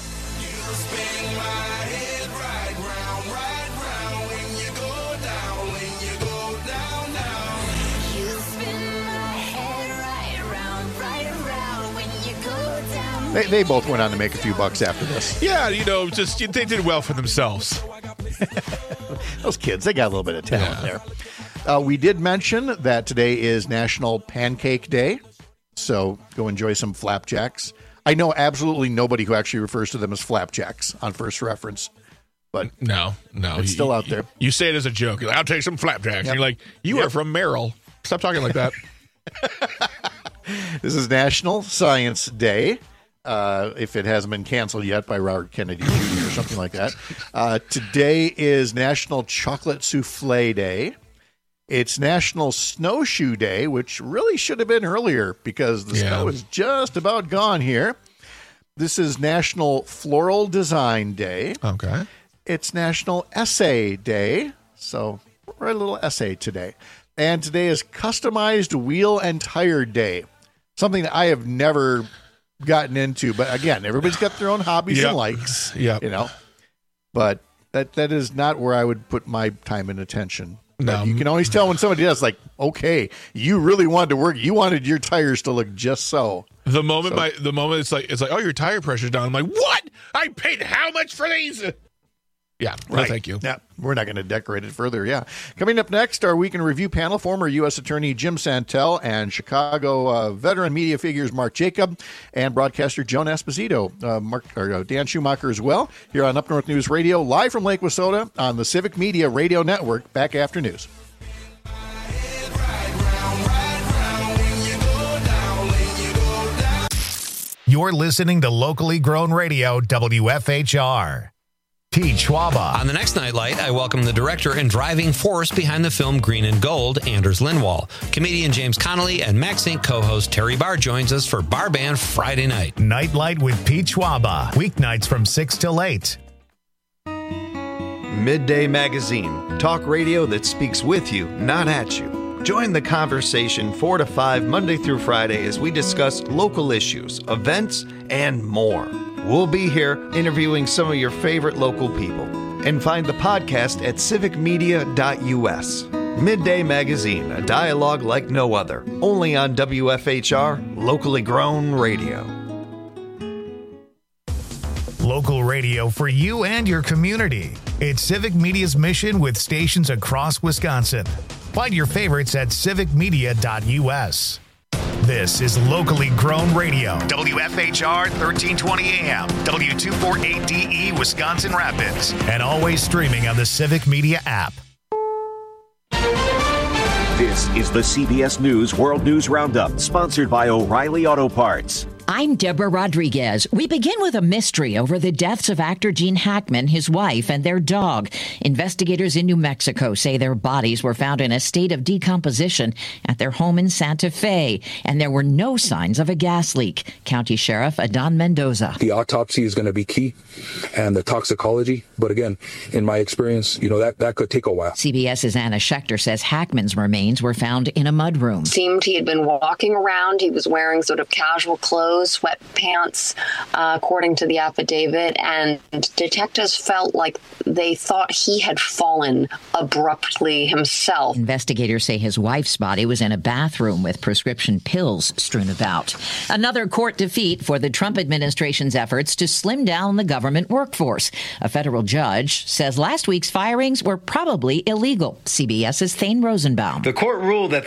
They, they both went on to make a few bucks after this. Yeah, you know, just they did well for themselves. Those kids, they got a little bit of talent yeah. there. Uh, we did mention that today is National Pancake Day, so go enjoy some flapjacks. I know absolutely nobody who actually refers to them as flapjacks on first reference, but no, no, it's you, still out there. You, you say it as a joke. You're like, I'll take some flapjacks. Yep. And you're like, you yep. are from Merrill. Stop talking like that. This is National Science Day. Uh, if it hasn't been canceled yet by Robert Kennedy Junior or something like that. Uh, today is National Chocolate Souffle Day. It's National Snowshoe Day, which really should have been earlier because the yeah. snow is just about gone here. This is National Floral Design Day. Okay. It's National Essay Day. So write a little essay today. And today is Customized Wheel and Tire Day. Something that I have never gotten into, but again, everybody's got their own hobbies yep. and likes, yep. you know, but that that is not where I would put my time and attention. No. But you can always tell when somebody does, like, okay, you really wanted to work, you wanted your tires to look just so. The moment so, my the moment it's like it's like, oh, your tire pressure's down. I'm like, what? I paid how much for these? Yeah, right. No, thank you. Yeah, we're not going to decorate it further. Yeah. Coming up next, our Week in Review panel, former U S Attorney Jim Santel and Chicago uh, veteran media figures Mark Jacob and broadcaster Joan Esposito. Uh, Mark, or, uh, Dan Schumacher as well, here on Up North News Radio, live from Lake Wissota on the Civic Media Radio Network, back after news. You're listening to locally grown radio, W F H R. Pete Schwaba. On the next Nightlight, I welcome the director and driving force behind the film Green and Gold, Anders Lindwall. Comedian James Connolly and MaxInc co-host Terry Barr joins us for Bar Band Friday night. Nightlight with Pete Schwaba. Weeknights from six till eight. Midday Magazine. Talk radio that speaks with you, not at you. Join the conversation four to five Monday through Friday as we discuss local issues, events, and more. We'll be here interviewing some of your favorite local people. And find the podcast at civic media dot u s. Midday Magazine, a dialogue like no other. Only on W F H R, locally grown radio. Local radio for you and your community. It's Civic Media's mission with stations across Wisconsin. Find your favorites at civic media dot u s. This is locally grown radio. W F H R thirteen twenty A M, W two forty-eight D E, Wisconsin Rapids. And always streaming on the Civic Media app. This is the C B S News World News Roundup, sponsored by O'Reilly Auto Parts. I'm Deborah Rodriguez. We begin with a mystery over the deaths of actor Gene Hackman, his wife, and their dog. Investigators in New Mexico say their bodies were found in a state of decomposition at their home in Santa Fe, and there were no signs of a gas leak. County Sheriff Adon Mendoza. The autopsy is going to be key, and the toxicology. But again, in my experience, you know, that, that could take a while. CBS's Anna Schechter says Hackman's remains were found in a mudroom. Seemed he had been walking around. He was wearing sort of casual clothes, sweatpants, uh, according to the affidavit, and detectives felt like they thought he had fallen abruptly himself. Investigators say his wife's body was in a bathroom with prescription pills strewn about. Another court defeat for the Trump administration's efforts to slim down the government workforce. A federal judge says last week's firings were probably illegal. CBS's Thane Rosenbaum. The court ruled that